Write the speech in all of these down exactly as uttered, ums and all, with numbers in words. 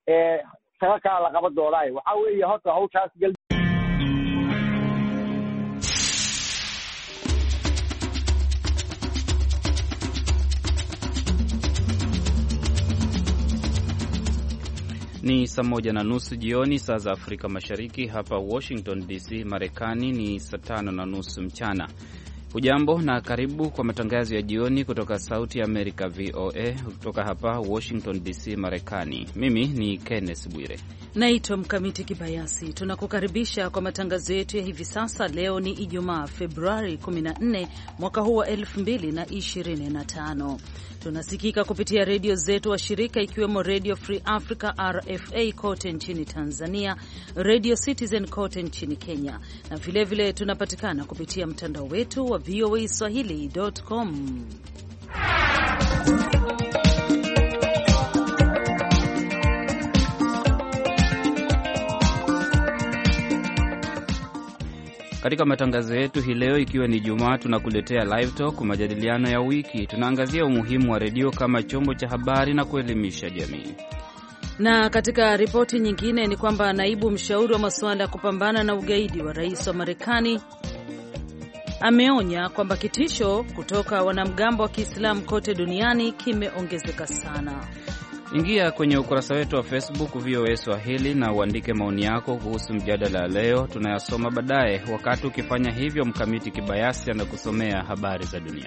ee shaqa kala la qaban doonaa. Waxa weeye horta hawshaas gal Ni saa moja na nusu jioni saa za Afrika Mashariki. Hapa Washington D C Marekani ni saa tano na nusu mchana. Hujambo na karibu kwa matangazo ya jioni kutoka Sauti ya Amerika V O A kutoka hapa Washington D C Marekani. Mimi ni Kenneth Bwire. Naitwa Mkamiti Kibayasi. Tunakukaribisha kwa matangazo yetu ya hivi sasa. Leo ni Ijumaa, Februari kumi na nne mwaka huu wa elfu mbili na ishirini na tano. Tunasikika kupitia redio zetu wa shirika ikiwemo Radio Free Africa R F A kote nchini Tanzania, Radio Citizen kote nchini Kenya, na vilevile vile tunapatikana kupitia mtandao wetu wa V O A Swahili dot com. Katika matangazo yetu hii leo, ikiwa ni Jumaa, tunakuletea live talk, majadiliano ya wiki. Tunaangazia umuhimu wa redio kama chombo cha habari na kuelimisha jamii. Na katika ripoti nyingine ni kwamba naibu mshauri wa masuala ya kupambana na ugaidi wa rais wa Marekani ameonya kwamba kitisho kutoka wanamgambo wa Kiislamu kote duniani kimeongezeka sana. Ingia kwenye ukurasa wetu wa Facebook V O A Swahili na uandike maoni yako kuhusu mjadala leo. Tunayasoma baadaye. Wakati ukifanya hivyo, Mkamiti Kibayasi anakusomea habari za dunia.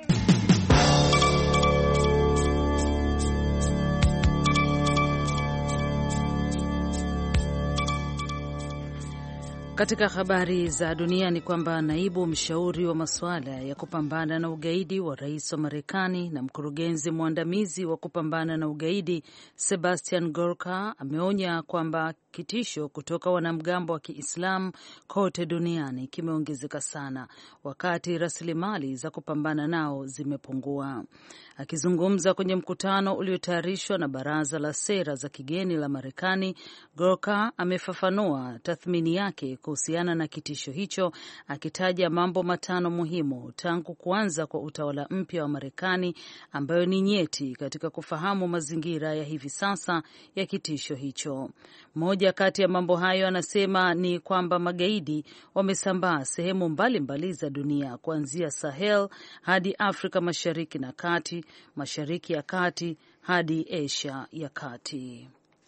Katika habari za dunia ni kwamba naibu mshauri wa masuala ya kupambana na ugaidi wa rais wa Marekani na mkurugenzi mwandamizi wa kupambana na ugaidi Sebastian Gorka ameonya kwamba kitisho kutoka wanamgambo wa Kiislamu kote duniani kimeongezeka sana wakati rasilimali za kupambana nao zimepungua. Akizungumza kwenye mkutano uliotayarishwa na Baraza la Sera za Kigeni la Marekani, Gorka amefafanua tathmini yake kuhusiana na kitisho hicho, akitaja mambo matano muhimu tangu kuanza kwa utawala mpya wa Marekani ambayo ni nyeti katika kufahamu mazingira ya hivi sasa ya kitisho hicho. Moja kati ya mambo hayo anasema ni kwamba magaidi wamesambaa sehemu mbalimbali za dunia, kuanzia Sahel hadi Afrika Mashariki na Kati, Mashariki ya Kati hadi Asia ya Kati.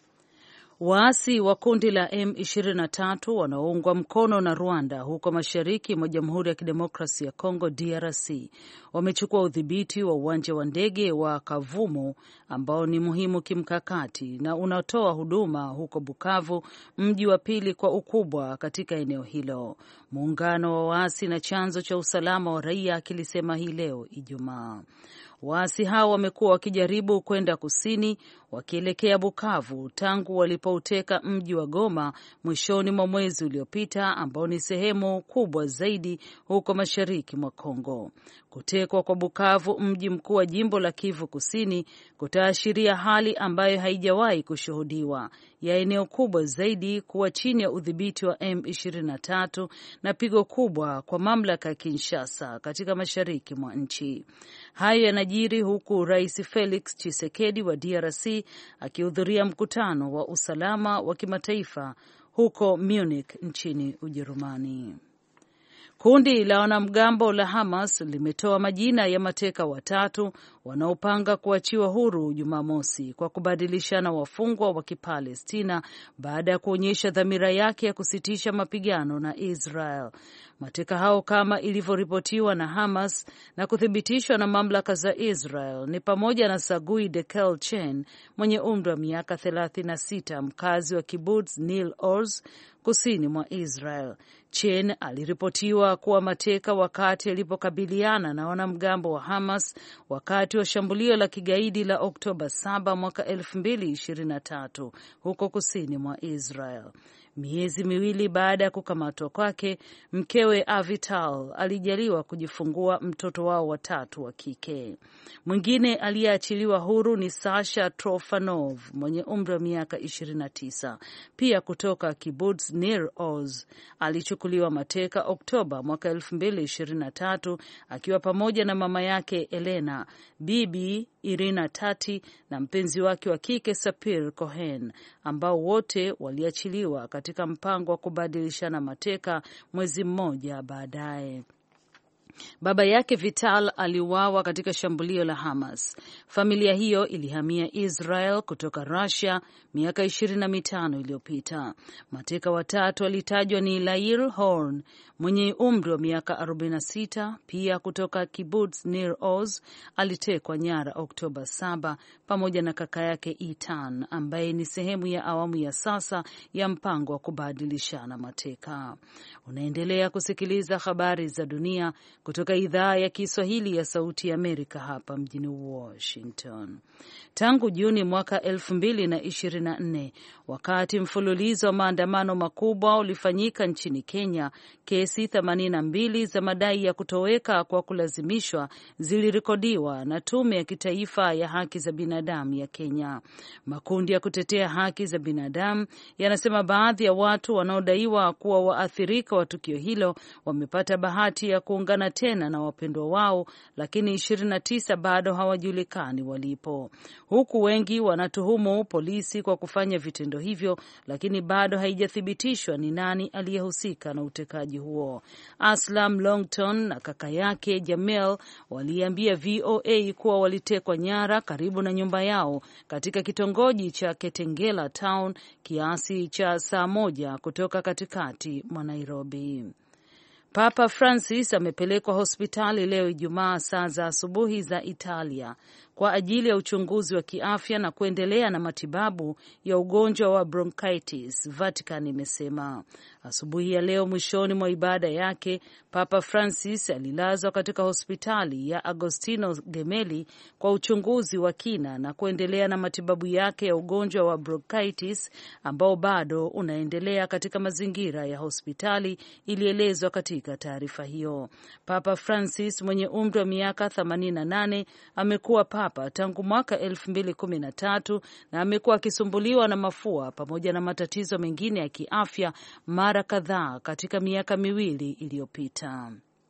Waasi wa kundi la M ishirini na tatu wanaoungwa mkono na Rwanda huko mashariki mwa Jamhuri ya Kidemokrasia ya Kongo D R C wamechukua udhibiti wa uwanja wa ndege wa Kavumu ambao ni muhimu kimkakati na unatoa huduma huko Bukavu, mji wa pili kwa ukubwa katika eneo hilo. Muungano wa waasi na chanzo cha usalama wa raia kilisema hii leo Ijumaa. Waasi hao wamekuwa wakijaribu kwenda kusini wakielekea Bukavu tangu walipouteka mji wa Goma mwishoni mwa mwezi uliopita, ambao ni sehemu kubwa zaidi huko mashariki mwa Kongo. Kutekwa kwa Bukavu, mji mkuu wa jimbo la Kivu Kusini, kutaashiria hali ambayo haijawahi kushuhudiwa ya eneo kubwa zaidi kuwa chini ya udhibiti wa M ishirini na tatu na pigo kubwa kwa mamlaka ya Kinshasa katika mashariki mwa nchi. Hayo yanajiri huku Rais Felix Tshisekedi wa D R C akihudhuria mkutano wa usalama wa kimataifa huko Munich nchini Ujerumani. Kundi la wanamgambo la Hamas limetoa majina ya mateka watatu wanaopanga kuachiwa huru Jumamosi kwa kubadilishana wafungwa wa Kipalestina baada ya kuonyesha dhamira yake ya kusitisha mapigano na Israel. Mateka hao, kama ilivyoripotiwa na Hamas na kuthibitishwa na mamlaka za Israel, ni pamoja na Sagui Dekel Chen mwenye umri wa miaka thelathini na sita, mkazi wa Kibbutz Nil Oz kusini mwa Israel. Chen aliripotiwa kuwa mateka wakati alipokabiliana na wanamgambo wa Hamas wakati wa shambulio la kigaidi la Oktoba saba mwaka elfu mbili ishirini na tatu huko kusini mwa Israel. Miezi miwili baada ya kukamatwa kwake, mkewe Avital alijaliwa kujifungua mtoto wao watatu wa kike. Mwingine aliyeachiliwa huru ni Sasha Trofanov mwenye umri wa miaka ishirini na tisa, pia kutoka Kibbutz Nir Oz. Alichukuliwa mateka Oktoba mwaka elfu mbili ishirini na tatu akiwa pamoja na mama yake Elena, bibi Irina Tati na mpenzi wake wa kike Sapir Cohen, ambao wote waliachiliwa katika mpango wa kubadilishana mateka mwezi mmoja baadaye. Baba yake Vital aliuawa katika shambulio la Hamas. Familia hiyo ilihamia Israel kutoka Russia miaka ishirini na mitano iliyopita. Mateka watatu walitajwa ni Lair Horn mwenye umri wa miaka arobaini na sita, pia kutoka Kibbutz Nir Oz, alitekwa nyara Oktoba saba, pamoja na kaka yake Itan ambaye ni sehemu ya awamu ya sasa ya mpango wa kubadilishana mateka. Unaendelea kusikiliza habari za dunia kutoka idhaa ya Kiswahili ya Sauti ya Amerika hapa mjini Washington. Tangu Juni mwaka elfu mbili na ishirini na nne, wakati mfululizo wa maandamano makubwa ulifanyika nchini Kenya, kesi themanini na mbili za madai ya kutoweka kwa kulazimishwa zilirekodiwa na Tume ya Kitaifa ya Haki za Binadamu ya Kenya. Makundi ya kutetea haki za binadamu yanasema baadhi ya watu wanaodaiwa kuwa waathirika wa tukio hilo wamepata bahati ya kuungana tena na wapendwa wao, lakini ishirini na tisa bado hawajulikani walipo. Huku wengi wanatuhumu polisi kwa kufanya vitendo hivyo, lakini bado haijathibitishwa ni nani aliyehusika na utekaji huo. Aslam Longton na kaka yake Jamel waliambia V O A kuwa walitekwa nyara karibu na nyumba yao katika kitongoji cha Ketengela Town, kiasi cha saa moja kutoka katikati mwa Nairobi. Papa Francis amepelekwa hospitali leo Ijumaa saa za asubuhi za Italia kwa ajili ya uchunguzi wa kiafya na kuendelea na matibabu ya ugonjwa wa bronchitis, Vatican imesema. Asubuhi ya leo, mwishoni mwa ibada yake, Papa Francis alilazwa katika hospitali ya Agostino Gemelli kwa uchunguzi wa kina na kuendelea na matibabu yake ya ugonjwa wa bronchitis ambao bado unaendelea katika mazingira ya hospitali, ilielezwa katika taarifa hiyo. Papa Francis mwenye umri wa miaka themanini na nane amekuwa papa tangu mwaka elfu mbili kumi na tatu na amekuwa akisumbuliwa na mafua pamoja na matatizo mengine ya kiafya mara kadhaa katika miaka miwili iliyopita.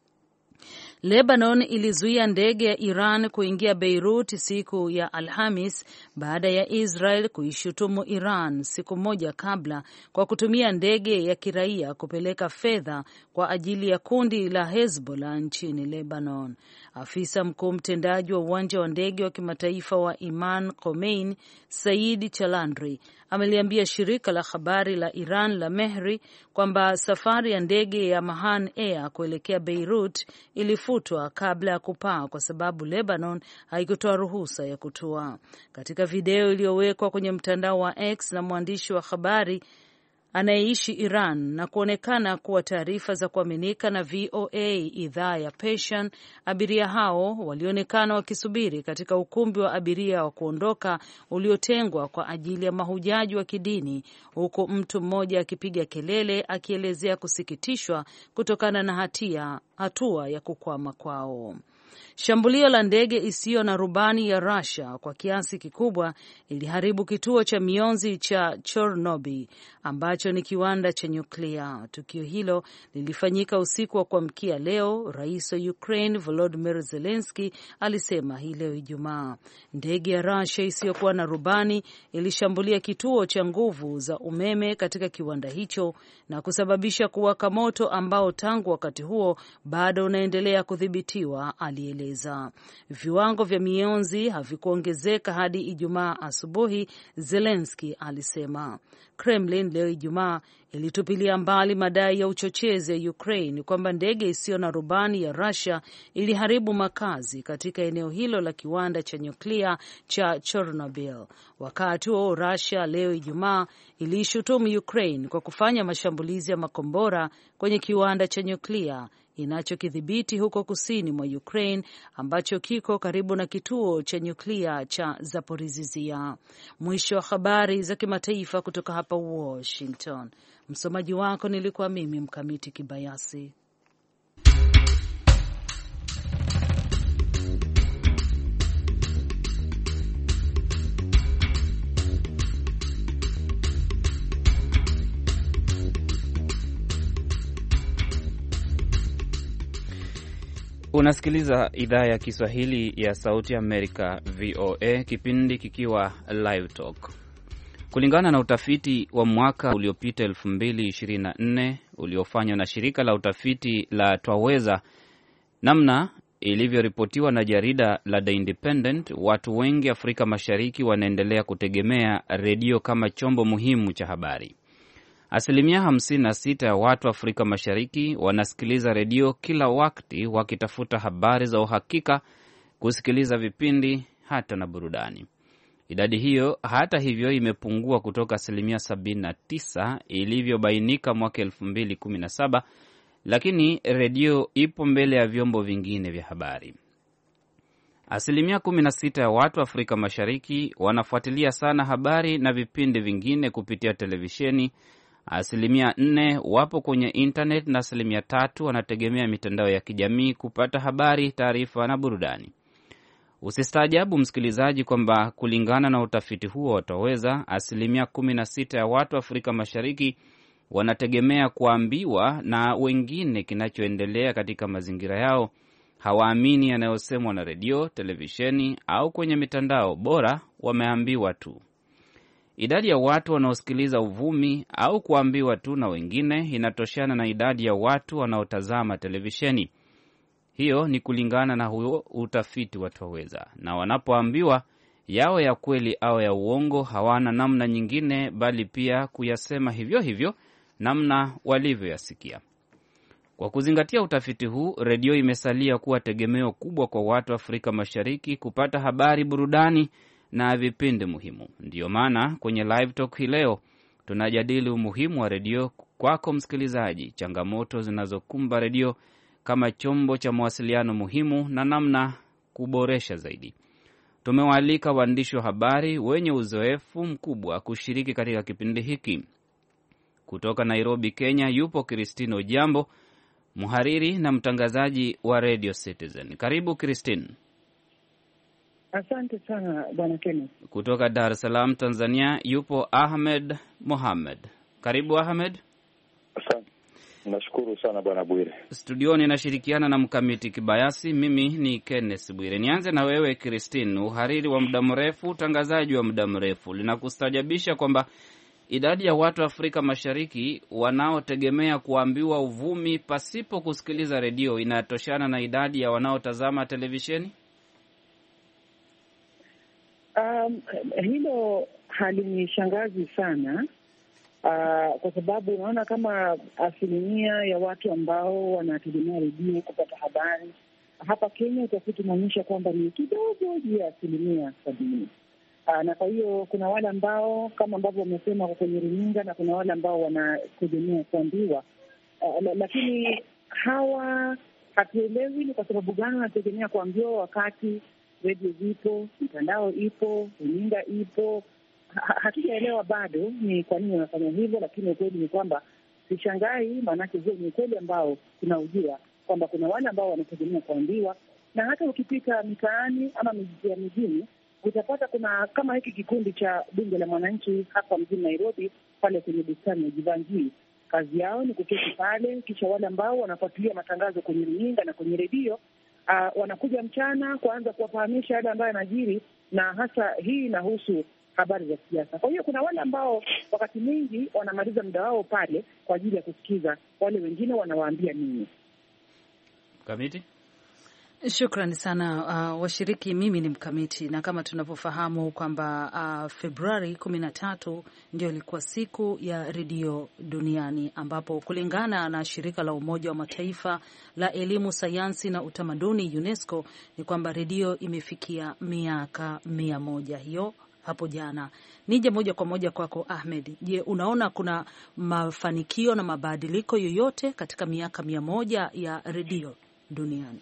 Lebanon ilizuia ndege ya Iran kuingia Beirut siku ya Alhamis baada ya Israel kuishutumu Iran siku moja kabla kwa kutumia ndege ya kiraia kupeleka fedha kwa ajili ya kundi la Hezbollah nchini Lebanon. Afisa mkuu mtendaji wa uwanja wa ndege wa kimataifa wa Iman Khomeini, Said Chalandri, ameliambia shirika la habari la Iran la Mehri kwamba safari ya ndege ya Mahan Air kuelekea Beirut ilifutwa kabla ya kupaa kwa sababu Lebanon haikutoa ruhusa ya kutua. Katika video iliyowekwa kwenye mtandao wa X na mwandishi wa habari anayeishi Iran na kuonekana kuwa taarifa za kuaminika na V O A idhaa ya Persian, abiria hao walionekana wakisubiri katika ukumbi wa abiria wa kuondoka uliotengwa kwa ajili ya mahujaji wa kidini, huku mtu mmoja akipiga kelele akielezea kusikitishwa kutokana na hatia hatua ya kukwama kwao. Shambulio la ndege isiyo na rubani ya Russia kwa kiasi kikubwa iliharibu kituo cha mionzi cha Chernobyl ambacho ni kiwanda cha nyuklia. Tukio hilo lilifanyika usiku wa kuamkia leo, Rais wa Ukraine Volodymyr Zelensky alisema hii leo Ijumaa. Ndege ya Russia isiyokuwa na rubani ilishambulia kituo cha nguvu za umeme katika kiwanda hicho na kusababisha kuwaka moto ambao tangu wakati huo bado unaendelea kudhibitiwa, alieleza. Viwango vya mionzi havikuongezeka hadi Ijumaa asubuhi, Zelensky alisema. Kremlin leo Ijumaa ilitupilia mbali madai ya uchochezi ya Ukraine kwamba ndege isiyo na rubani ya Russia iliharibu makazi katika eneo hilo la kiwanda cha nyuklia cha Chernobyl. Wakati huo, Russia leo Ijumaa iliishutumu Ukraine kwa kufanya mashambulizi ya makombora kwenye kiwanda cha nyuklia inachokidhibiti huko kusini mwa Ukraine ambacho kiko karibu na kituo cha nyuklia cha Zaporizhzhia. Mwisho wa habari za kimataifa kutoka hapa Washington. Msomaji wako nilikuwa mimi Mkamiti Kibayasi. Unasikiliza idhaa ya Kiswahili ya Sauti ya Amerika, V O A, kipindi kikiwa Live Talk. Kulingana na utafiti wa mwaka uliopita elfu mbili ishirini na nne uliofanywa na shirika la utafiti la Twaweza, namna ilivyoripotiwa na jarida la The Independent, watu wengi Afrika Mashariki wanaendelea kutegemea redio kama chombo muhimu cha habari. Asilimia hamsini na sita ya watu Afrika Mashariki wanasikiliza redio kila wakati wakitafuta habari za uhakika, kusikiliza vipindi hata na burudani. Idadi hiyo hata hivyo imepungua kutoka asilimia sabini na tisa ilivyobainika mwaka elfu mbili kumi na saba, lakini redio ipo mbele ya vyombo vingine vya habari. Asilimia kumi na sita ya watu Afrika Mashariki wanafuatilia sana habari na vipindi vingine kupitia televisheni. Asilimia nne wapo kwenye internet na asilimia tatu wanategemea mitandao ya kijamii kupata habari, taarifa na burudani. Usistaajabu msikilizaji kwamba kulingana na utafiti huo wataweza, asilimia kumi na sita ya watu Afrika Mashariki wanategemea kuambiwa na wengine kinachoendelea katika mazingira yao. Hawaamini yanayosemwa na redio, televisheni au kwenye mitandao, bora wameambiwa tu. Idadi ya watu wanaosikiliza uvumi au kuambiwa tu na wengine inatoshana na idadi ya watu wanaotazama televisheni. Hiyo ni kulingana na huo utafiti wa Twaweza. Na wanapoambiwa yao ya kweli au ya uongo, hawana namna nyingine bali pia kuyasema hivyo hivyo namna walivyoyasikia. Kwa kuzingatia utafiti huu, redio imesalia kuwa tegemeo kubwa kwa watu Afrika Mashariki kupata habari, burudani na vipindi muhimu. Ndiyo maana kwenye Live Talk hii leo tunajadili umuhimu wa redio kwako msikilizaji, changamoto zinazokumba redio kama chombo cha mawasiliano muhimu na namna kuboresha zaidi. Tumewaalika waandishi wa habari wenye uzoefu mkubwa kushiriki katika kipindi hiki. Kutoka Nairobi, Kenya, yupo Christine Ojambo, mhariri na mtangazaji wa Radio Citizen. Karibu Christine. Asante sana Bwana Kenneth. Kutoka Dar es Salaam, Tanzania, yupo Ahmed Mohamed. Karibu Ahmed. Asante. Nashukuru sana Bwana Bwire. Studioni nashirikiana na Mkamiti Kibayasi. Mimi ni Kenneth Bwire. Nianze na wewe Christine, uhariri wa muda mrefu, utangazaji wa muda mrefu. Linakustajabisha kwamba idadi ya watu Afrika Mashariki wanaotegemea kuambiwa uvumi pasipo kusikiliza redio inatoshana na idadi ya wanaotazama televisheni? Um, hilo halinishangazi sana. Uh, kwa sababu unaona kama asilimia ya watu ambao wanategemea redio kupata habari hapa Kenya, utafiti unaonyesha kwamba ni kidogo juu ya asilimia sabini. Uh, na kwa hiyo kuna wale ambao kama ambavyo wamesema kwenye runinga na kuna wale ambao wanategemea kuambiwa. Uh, lakini hawa hatuelewi ni kwa sababu gani wanategemea kuambiwa wakati redio zipo, mitandao ipo, runinga ipo. Hatujaelewa bado ni kwa nini wanafanya hivyo, lakini ukweli ni kwamba sishangai, maanake huo ni ukweli ambao tunaujua kwamba kuna wale ambao wanategemea kuambiwa. Na hata ukipita mitaani ama miji ya mijini utapata kuna kama hiki kikundi cha Bunge la Mwananchi hapa mjini Nairobi, pale kwenye bustani ya Jivanjii. Kazi yao ni kuketi pale, kisha wale ambao wanafuatilia matangazo kwenye runinga na kwenye redio uh, wanakuja mchana kuanza kuwafahamisha yale ambayo yanajiri, na hasa hii inahusu habari za siasa. Kwa hiyo kuna wale ambao wakati mwingi wanamaliza muda wao pale kwa ajili ya kusikiza wale wengine wanawaambia nini. Kamiti? Shukrani sana uh, washiriki. Mimi ni Mkamiti, na kama tunavyofahamu kwamba uh, Februari kumi na tatu ndio ilikuwa siku ya redio duniani, ambapo kulingana na shirika la Umoja wa Mataifa la elimu, sayansi na utamaduni UNESCO ni kwamba redio imefikia miaka mia moja hiyo hapo jana. Nije moja kwa moja kwako Ahmed. Je, unaona kuna mafanikio na mabadiliko yoyote katika miaka mia moja ya redio duniani?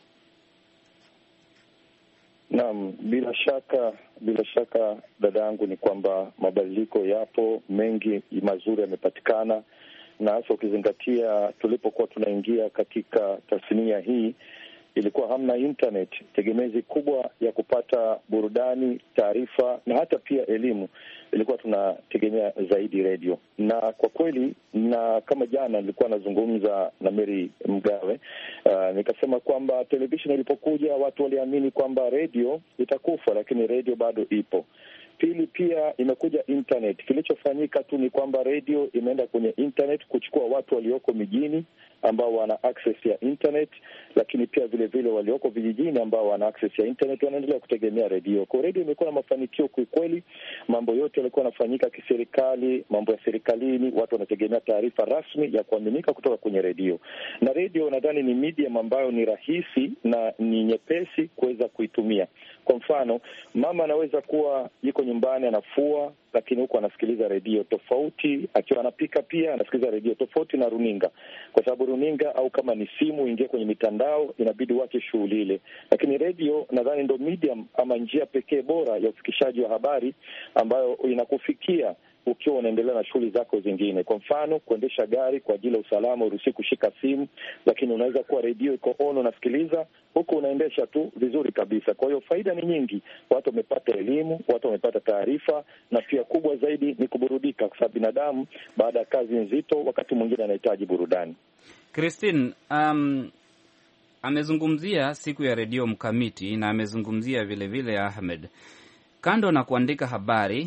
Naam, bila shaka bila shaka dada yangu, ni kwamba mabadiliko yapo mengi, mazuri yamepatikana, na hasa ukizingatia tulipokuwa tunaingia katika tasnia hii ilikuwa hamna internet, tegemezi kubwa ya kupata burudani, taarifa na hata pia elimu ilikuwa tunategemea zaidi redio. Na kwa kweli, na kama jana nilikuwa nazungumza na Mary Mgawe, uh, nikasema kwamba television ilipokuja watu waliamini kwamba redio itakufa, lakini redio bado ipo. Pili, pia imekuja internet. Kilichofanyika tu ni kwamba redio imeenda kwenye internet kuchukua watu walioko mijini ambao wana access ya internet, lakini pia vile vile walioko vijijini ambao wana access ya internet wanaendelea kutegemea redio. Kwa redio imekuwa na mafanikio kwa kweli. Mambo yote yalikuwa yanafanyika kiserikali, mambo ya serikalini, watu wanategemea taarifa rasmi ya kuaminika kutoka kwenye redio. Na redio nadhani ni medium ambayo ni rahisi na ni nyepesi kuweza kuitumia. Kwa mfano, mama anaweza kuwa yuko nyumbani anafua, lakini huko anasikiliza redio tofauti, akiwa anapika pia anasikiliza redio tofauti na runinga. Kwa sababu runinga au kama ni simu ingie kwenye mitandao inabidi wache shughuli ile. Lakini redio nadhani ndo medium ama njia pekee bora ya ufikishaji wa habari ambayo inakufikia ukiwa unaendelea na shughuli zako zingine. Kwa mfano, kuendesha gari kwa ajili ya usalama uruhusi kushika simu, lakini unaweza kuwa redio iko on unasikiliza huko unaendesha tu vizuri kabisa. Kwa hiyo faida ni nyingi. Watu wamepata elimu, watu wamepata taarifa, na pia kubwa zaidi ni kuburudika, kwa sababu binadamu baada ya kazi nzito wakati mwingine anahitaji burudani. Christine, um, amezungumzia siku ya redio mkamiti na amezungumzia vile vile Ahmed, kando na kuandika habari,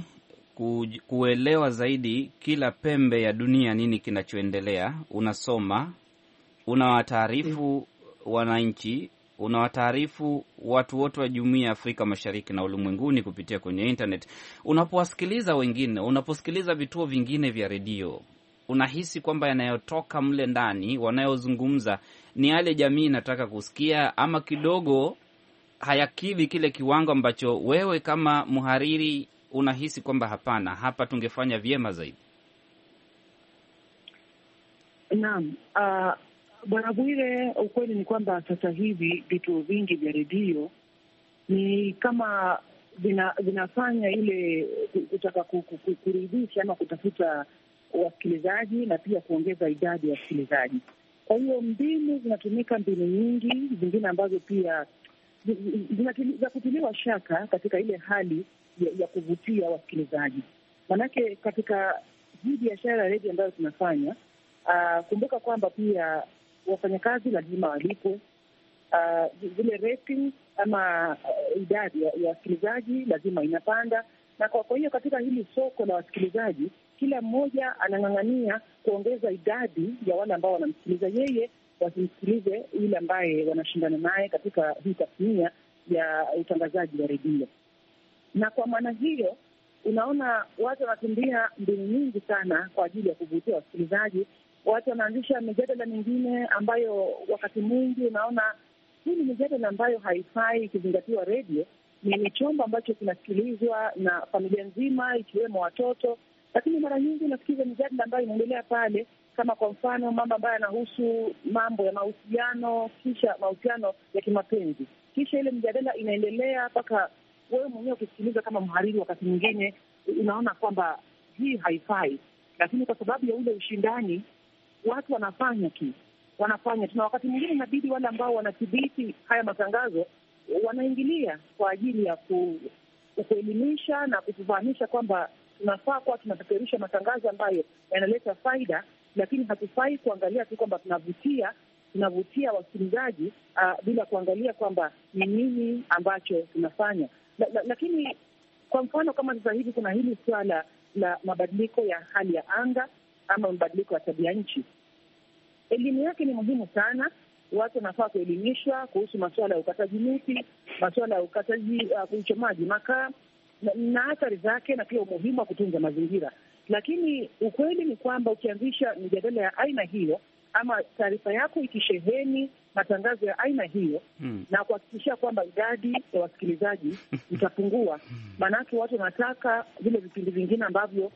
kuelewa zaidi kila pembe ya dunia nini kinachoendelea, unasoma, unawataarifu wananchi, unawataarifu watu wote wa Jumuiya ya Afrika Mashariki na ulimwenguni kupitia kwenye internet. Unapowasikiliza wengine, unaposikiliza vituo vingine vya redio, unahisi kwamba yanayotoka mle ndani wanayozungumza ni yale jamii inataka kusikia, ama kidogo hayakidhi kile kiwango ambacho wewe kama mhariri unahisi kwamba hapana, hapa tungefanya vyema zaidi? Naam, uh, Bwana Bwire, ukweli ni kwamba sasa hivi vituo vingi vya redio ni kama vina, vinafanya ile kutaka kuridhisha ama kutafuta wasikilizaji na pia kuongeza idadi ya wasikilizaji. Kwa hiyo mbinu zinatumika, mbinu nyingi zingine ambazo pia za kutiliwa shaka katika ile hali ya, ya kuvutia wasikilizaji. Manake katika hii biashara ya redio ambayo tunafanya, uh, kumbuka kwamba pia wafanyakazi lazima walipwe, uh, zile ratings ama uh, idadi ya wasikilizaji lazima inapanda, na kwa, kwa hiyo katika hili soko la wasikilizaji kila mmoja anang'ang'ania kuongeza idadi ya wale ambao wanamsikiliza yeye, wasimsikilize yule ambaye wanashindana naye katika hii tasnia ya utangazaji wa redio. Na kwa maana hiyo unaona watu wanatumia mbinu nyingi sana kwa ajili ya kuvutia wasikilizaji. Watu wanaanzisha mijadala mingine ambayo wakati mwingi unaona hii ni mijadala ambayo haifai ikizingatiwa redio. Ni chombo ambacho kinasikilizwa na familia nzima ikiwemo watoto, lakini mara nyingi unasikiza mijadala ambayo inaendelea pale, kama kwa mfano mambo ambayo yanahusu mambo ya mahusiano, kisha mahusiano ya kimapenzi, kisha ile mjadala inaendelea mpaka wewe mwenyewe ukisikiliza kama mhariri wakati mwingine unaona kwamba hii haifai, lakini kwa sababu ya ule ushindani watu wanafanya tu wanafanya tu, na wakati mwingine inabidi wale ambao wanathibiti haya matangazo wanaingilia kwa ajili ya ku, kuelimisha na kutufahamisha kwamba tunafaa kuwa tunapeperusha matangazo ambayo yanaleta faida, lakini hatufai kuangalia tu kwamba tunavutia tunavutia wasikilizaji uh, bila kuangalia kwamba ni nini ambacho tunafanya. La, la, lakini kwa mfano kama sasa hivi kuna hili swala la mabadiliko ya hali ya anga ama mabadiliko ya tabia nchi. Elimu yake ni muhimu sana. Watu wanafaa kuelimishwa kuhusu masuala ya ukataji miti, masuala ya ukataji uh, uchomaji makaa na, na athari zake, na pia umuhimu wa kutunza mazingira. Lakini ukweli ni kwamba ukianzisha mijadala ya aina hiyo ama taarifa yako ikisheheni matangazo ya aina hiyo hmm, na kuhakikisha kwamba idadi ya wasikilizaji itapungua, maanake watu wanataka vile vipindi vingine ambavyo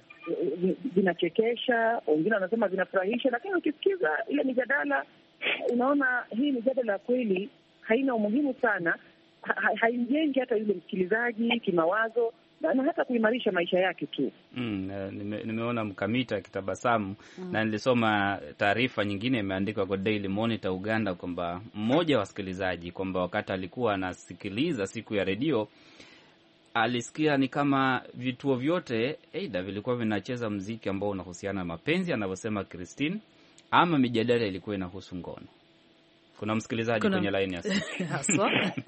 vinachekesha, wengine wanasema vinafurahisha, lakini ukisikiza ile mijadala unaona hii mijadala kweli haina umuhimu sana, ha, haimjengi hata yule msikilizaji kimawazo, na, na hata kuimarisha maisha yake tu. Mm, nime, nimeona Mkamita akitabasamu mm. na nilisoma taarifa nyingine imeandikwa kwa Daily Monitor Uganda kwamba mmoja wa wasikilizaji kwamba wakati alikuwa anasikiliza siku ya redio alisikia ni kama vituo vyote aidha vilikuwa vinacheza mziki ambao unahusiana na mapenzi anavyosema Christine, ama mijadala ilikuwa inahusu ngono. Kuna msikilizaji Kuna... kwenye line ya simu.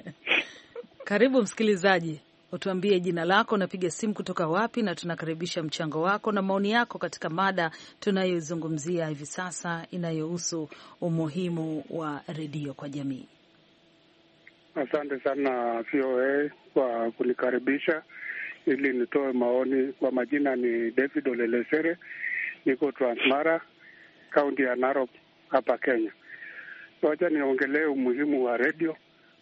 Karibu msikilizaji, utuambie jina lako, unapiga simu kutoka wapi, na tunakaribisha mchango wako na maoni yako katika mada tunayozungumzia hivi sasa inayohusu umuhimu wa redio kwa jamii. Asante sana V O A kwa kunikaribisha ili nitoe maoni. Kwa majina ni David Olelesere, niko Transmara, kaunti ya Narok hapa Kenya. Wacha niongelee umuhimu wa redio,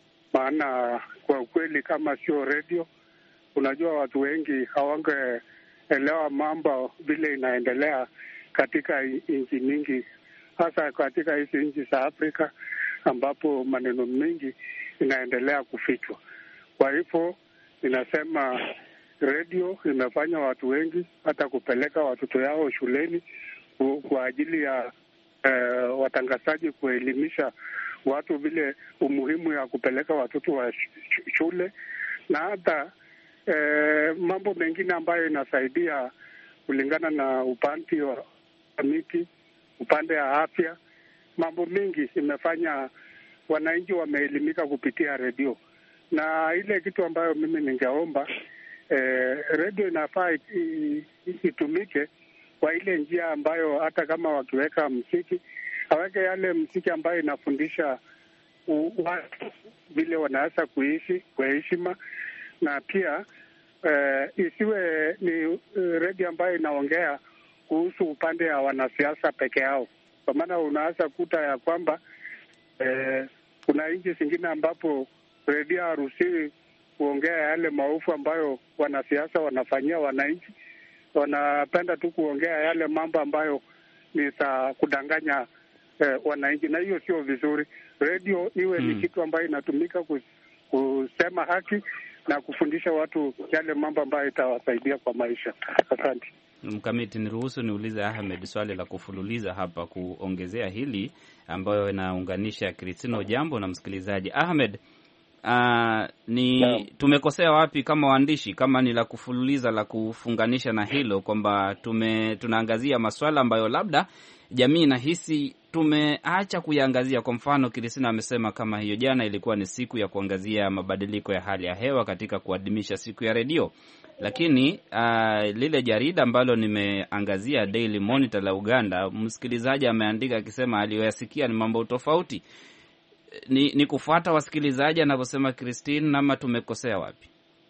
maana kwa ukweli kama sio redio, unajua watu wengi hawangeelewa mambo vile inaendelea katika nchi nyingi, hasa katika hizi nchi za Afrika ambapo maneno mengi inaendelea kufichwa. Kwa hivyo ninasema redio imefanya watu wengi hata kupeleka watoto yao shuleni kwa ajili ya eh, watangazaji kuelimisha watu vile umuhimu ya kupeleka watoto wa shule, na hata eh, mambo mengine ambayo inasaidia kulingana na upande wa miti, upande wa afya. Mambo mengi imefanya wananchi wameelimika kupitia redio, na ile kitu ambayo mimi ningeomba eh, redio inafaa itumike kwa ile njia ambayo hata kama wakiweka muziki, aweke yale muziki ambayo inafundisha watu vile wanaweza kuishi kwa heshima, na pia eh, isiwe ni redio ambayo inaongea kuhusu upande wa wanasiasa peke yao, kwa maana unaweza kuta ya kwamba eh, kuna nchi zingine ambapo redio haruhusiwi kuongea yale maovu ambayo wanasiasa wanafanyia wananchi. Wanapenda tu kuongea yale mambo ambayo ni za kudanganya eh, wananchi, na hiyo sio vizuri. Redio iwe hmm. ni kitu ambayo inatumika kusema haki na kufundisha watu yale mambo ambayo itawasaidia kwa maisha. Asante. Mkamiti, niruhusu niulize Ahmed swali la kufululiza hapa kuongezea hili ambayo inaunganisha Kristino jambo na msikilizaji. Ahmed, uh, ni yeah. tumekosea wapi kama waandishi, kama ni la kufululiza la kufunganisha na hilo kwamba tume tunaangazia masuala ambayo labda jamii inahisi tumeacha kuyaangazia? Kwa mfano, Kristino amesema kama hiyo jana ilikuwa ni siku ya kuangazia mabadiliko ya hali ya hewa katika kuadhimisha siku ya redio, lakini uh, lile jarida ambalo nimeangazia Daily Monitor la Uganda, msikilizaji ameandika akisema aliyoyasikia ni mambo tofauti. Ni, ni kufuata wasikilizaji anavyosema Christine, ama tumekosea wapi?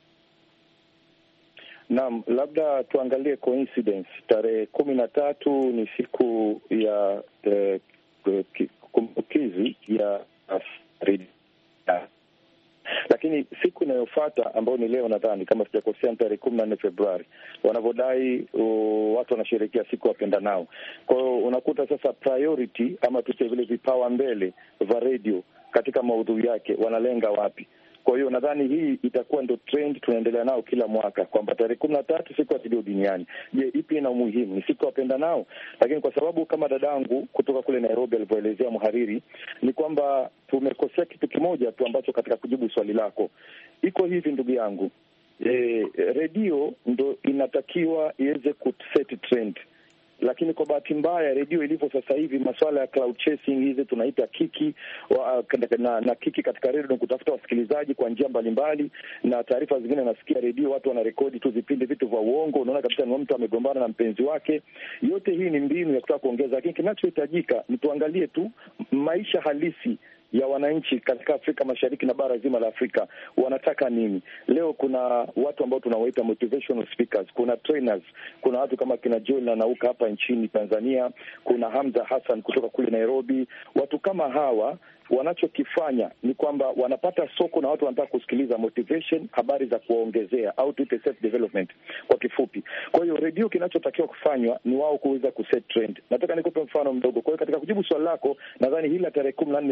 Naam, labda tuangalie coincidence. Tarehe kumi na tatu ni siku ya eh, kumbukizi ya redio, lakini siku inayofuata ambayo ni leo, nadhani kama sijakosea, tarehe kumi na nne Februari, wanavyodai uh, watu wanasherehekea siku wapenda nao. Kwa hiyo unakuta sasa priority ama tuche vile vipawa mbele vya radio katika maudhui yake wanalenga wapi? Kwa hiyo nadhani hii itakuwa ndo trend tunaendelea nao kila mwaka, kwamba tarehe kumi na tatu siku ya redio duniani. Je, ipi ina umuhimu? Ni siku wapenda nao? Lakini kwa sababu kama dadangu kutoka kule Nairobi alivyoelezea mhariri, ni kwamba tumekosea kitu kimoja tu ambacho katika kujibu swali lako. Iko hivi ndugu yangu, e, redio ndo inatakiwa iweze kuset trend, lakini kwa bahati mbaya redio ilivyo sasa hivi, masuala ya cloud chasing hizi tunaita kiki wa, na, na kiki katika redio ni kutafuta wasikilizaji kwa njia mbalimbali, na taarifa zingine nasikia redio watu wanarekodi tu vipindi vitu vya uongo, unaona kabisa ni mtu amegombana na mpenzi wake. Yote hii ni mbinu ya kutaka kuongeza, lakini kinachohitajika ni tuangalie tu maisha halisi ya wananchi katika Afrika Mashariki na bara zima la Afrika wanataka nini. Leo kuna watu ambao tunawaita motivational speakers, kuna trainers, kuna watu kama kina Joel na Nauka hapa nchini Tanzania, kuna Hamza Hassan kutoka kule Nairobi. Watu kama hawa wanachokifanya ni kwamba wanapata soko na watu wanataka kusikiliza motivation, habari za kuongezea au tuite self development kwa kifupi. Kwa hiyo redio kinachotakiwa kufanywa ni wao kuweza kuset trend. Nataka nikupe mfano mdogo. Kwa hiyo katika kujibu swali lako, nadhani hili la tarehe kumi na nne pia inaweza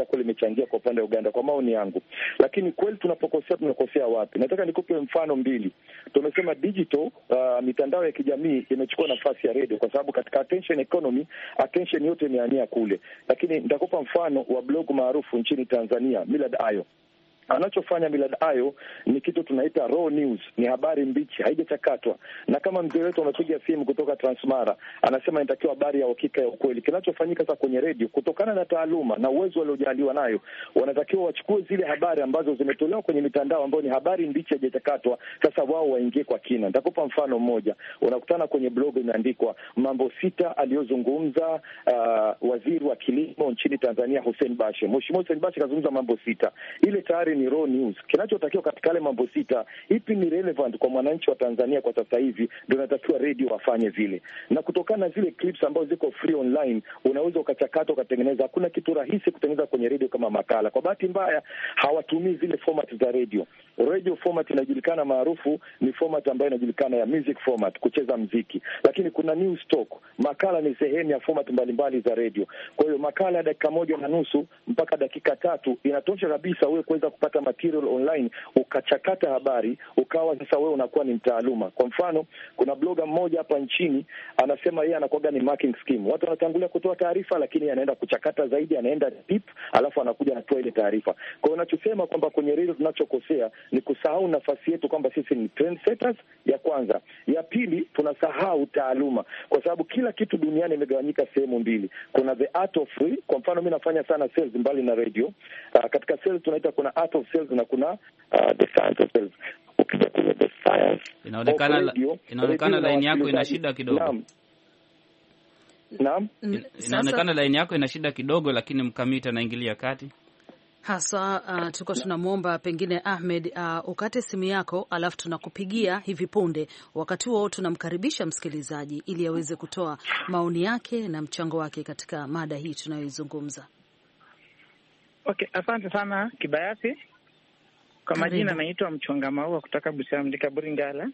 litakuwa limechangia kwa upande wa Uganda, kwa maoni yangu. Lakini kweli tunapokosea, tunakosea wapi? Nataka nikupe mfano mbili. Tumesema digital, uh, mitandao ya kijamii imechukua nafasi ya radio, kwa sababu katika attention economy, attention yote imehamia kule. Lakini nitakupa mfano wa blog maarufu nchini Tanzania, Millard Ayo. Anachofanya Millard Ayo ni kitu tunaita raw news, ni habari mbichi, haijachakatwa. Na kama mzee wetu amepiga simu kutoka Transmara, anasema inatakiwa habari ya uhakika ya ukweli. Kinachofanyika sasa kwenye radio, kutokana na taaluma na uwezo waliojaliwa nayo, wanatakiwa wachukue zile habari ambazo zimetolewa kwenye mitandao ambayo ni habari mbichi, haijachakatwa, sasa wao waingie kwa kina. Nitakupa mfano mmoja. Unakutana kwenye blog imeandikwa mambo sita aliyozungumza uh, waziri wa kilimo nchini Tanzania Hussein Bashe. Mheshimiwa Hussein Bashe kazungumza mambo sita. Ile tayari ni raw news. Kinachotakiwa katika yale mambo sita, ipi ni relevant kwa mwananchi wa Tanzania kwa sasa hivi, ndio natakiwa radio wafanye vile. Na kutokana na zile clips ambazo ziko free online, unaweza ukachakata ukatengeneza. Hakuna kitu rahisi kutengeneza kwenye radio kama makala. Kwa bahati mbaya hawatumii zile format za radio. Radio format inajulikana maarufu ni format ambayo inajulikana ya music format, kucheza muziki. Lakini kuna news talk. Makala ni sehemu ya format mbalimbali za radio. Kwa hiyo makala ya dakika moja na nusu mpaka dakika tatu inatosha kabisa wewe kuweza kupata material online, ukachakata habari, ukawa sasa wewe unakuwa ni mtaaluma. Kwa mfano, kuna blogger mmoja hapa nchini anasema yeye anakuwa ni marking scheme. Watu wanatangulia kutoa taarifa, lakini anaenda kuchakata zaidi, anaenda deep, alafu anakuja anatoa ile taarifa. Kwa hiyo ninachosema kwamba kwenye radio tunachokosea ni kusahau nafasi yetu kwamba sisi ni trendsetters, ya kwanza. Ya pili, tunasahau taaluma, kwa sababu kila kitu duniani imegawanyika sehemu mbili. Kuna the art of free. Kwa mfano mimi nafanya sana sales mbali na radio. Uh, katika sales tunaita kuna art of sales na kuna uh, the science of sales. Ukija kwenye the science, inaonekana radio, inaonekana line yako ina shida kidogo. Naam. Naam. Inaonekana line yako ina shida kidogo, lakini mkamiti anaingilia kati. Hasa uh, tuko tunamwomba pengine Ahmed uh, ukate simu yako alafu tunakupigia hivi punde. Wakati huo tunamkaribisha msikilizaji ili aweze kutoa maoni yake na mchango wake katika mada hii tunayoizungumza. Okay, asante sana Kibayasi. Kwa majina naitwa Mchonga Maua kutoka Busia Buringala.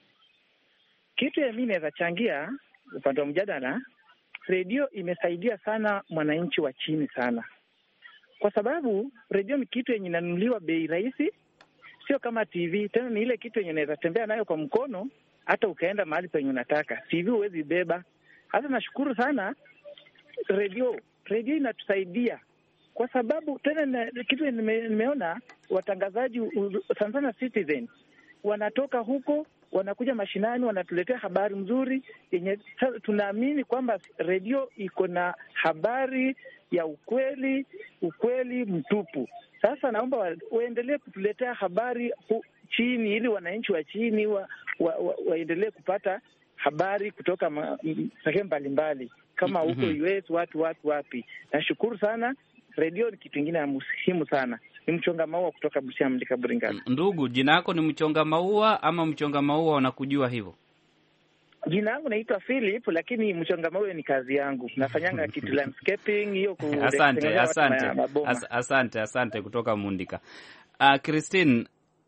Kitu ya mimi naweza changia upande wa mjadala, redio imesaidia sana mwananchi wa chini sana. Kwa sababu redio ni kitu yenye inanunuliwa bei rahisi, sio kama T V. Tena ni ile kitu yenye unaweza tembea nayo kwa mkono hata ukaenda mahali penye unataka. T V huwezi beba. Hata nashukuru sana redio. Redio inatusaidia. Kwa sababu tena na, kitu nime, nimeona watangazaji sana sana Citizen wanatoka huko wanakuja mashinani wanatuletea habari mzuri yenye tunaamini kwamba redio iko na habari ya ukweli, ukweli mtupu. Sasa naomba wa, waendelee kutuletea habari chini ili wananchi wa chini wa, wa, wa, waendelee kupata habari kutoka sehemu mbalimbali kama huko U S watu watu wapi. Nashukuru sana. Redio ni kitu kingine muhimu sana. Ni Mchonga Maua kutoka Busia Mlika Buringala. Ndugu, jina lako ni Mchonga Maua ama Mchonga Maua wanakujua hivyo? Jina langu naitwa Philip, lakini Mchonga Maua ni kazi yangu. Nafanyanga kitu landscaping hiyo ku Asante, asante. As, asante, asante kutoka Mundika. Ah, uh, Christine,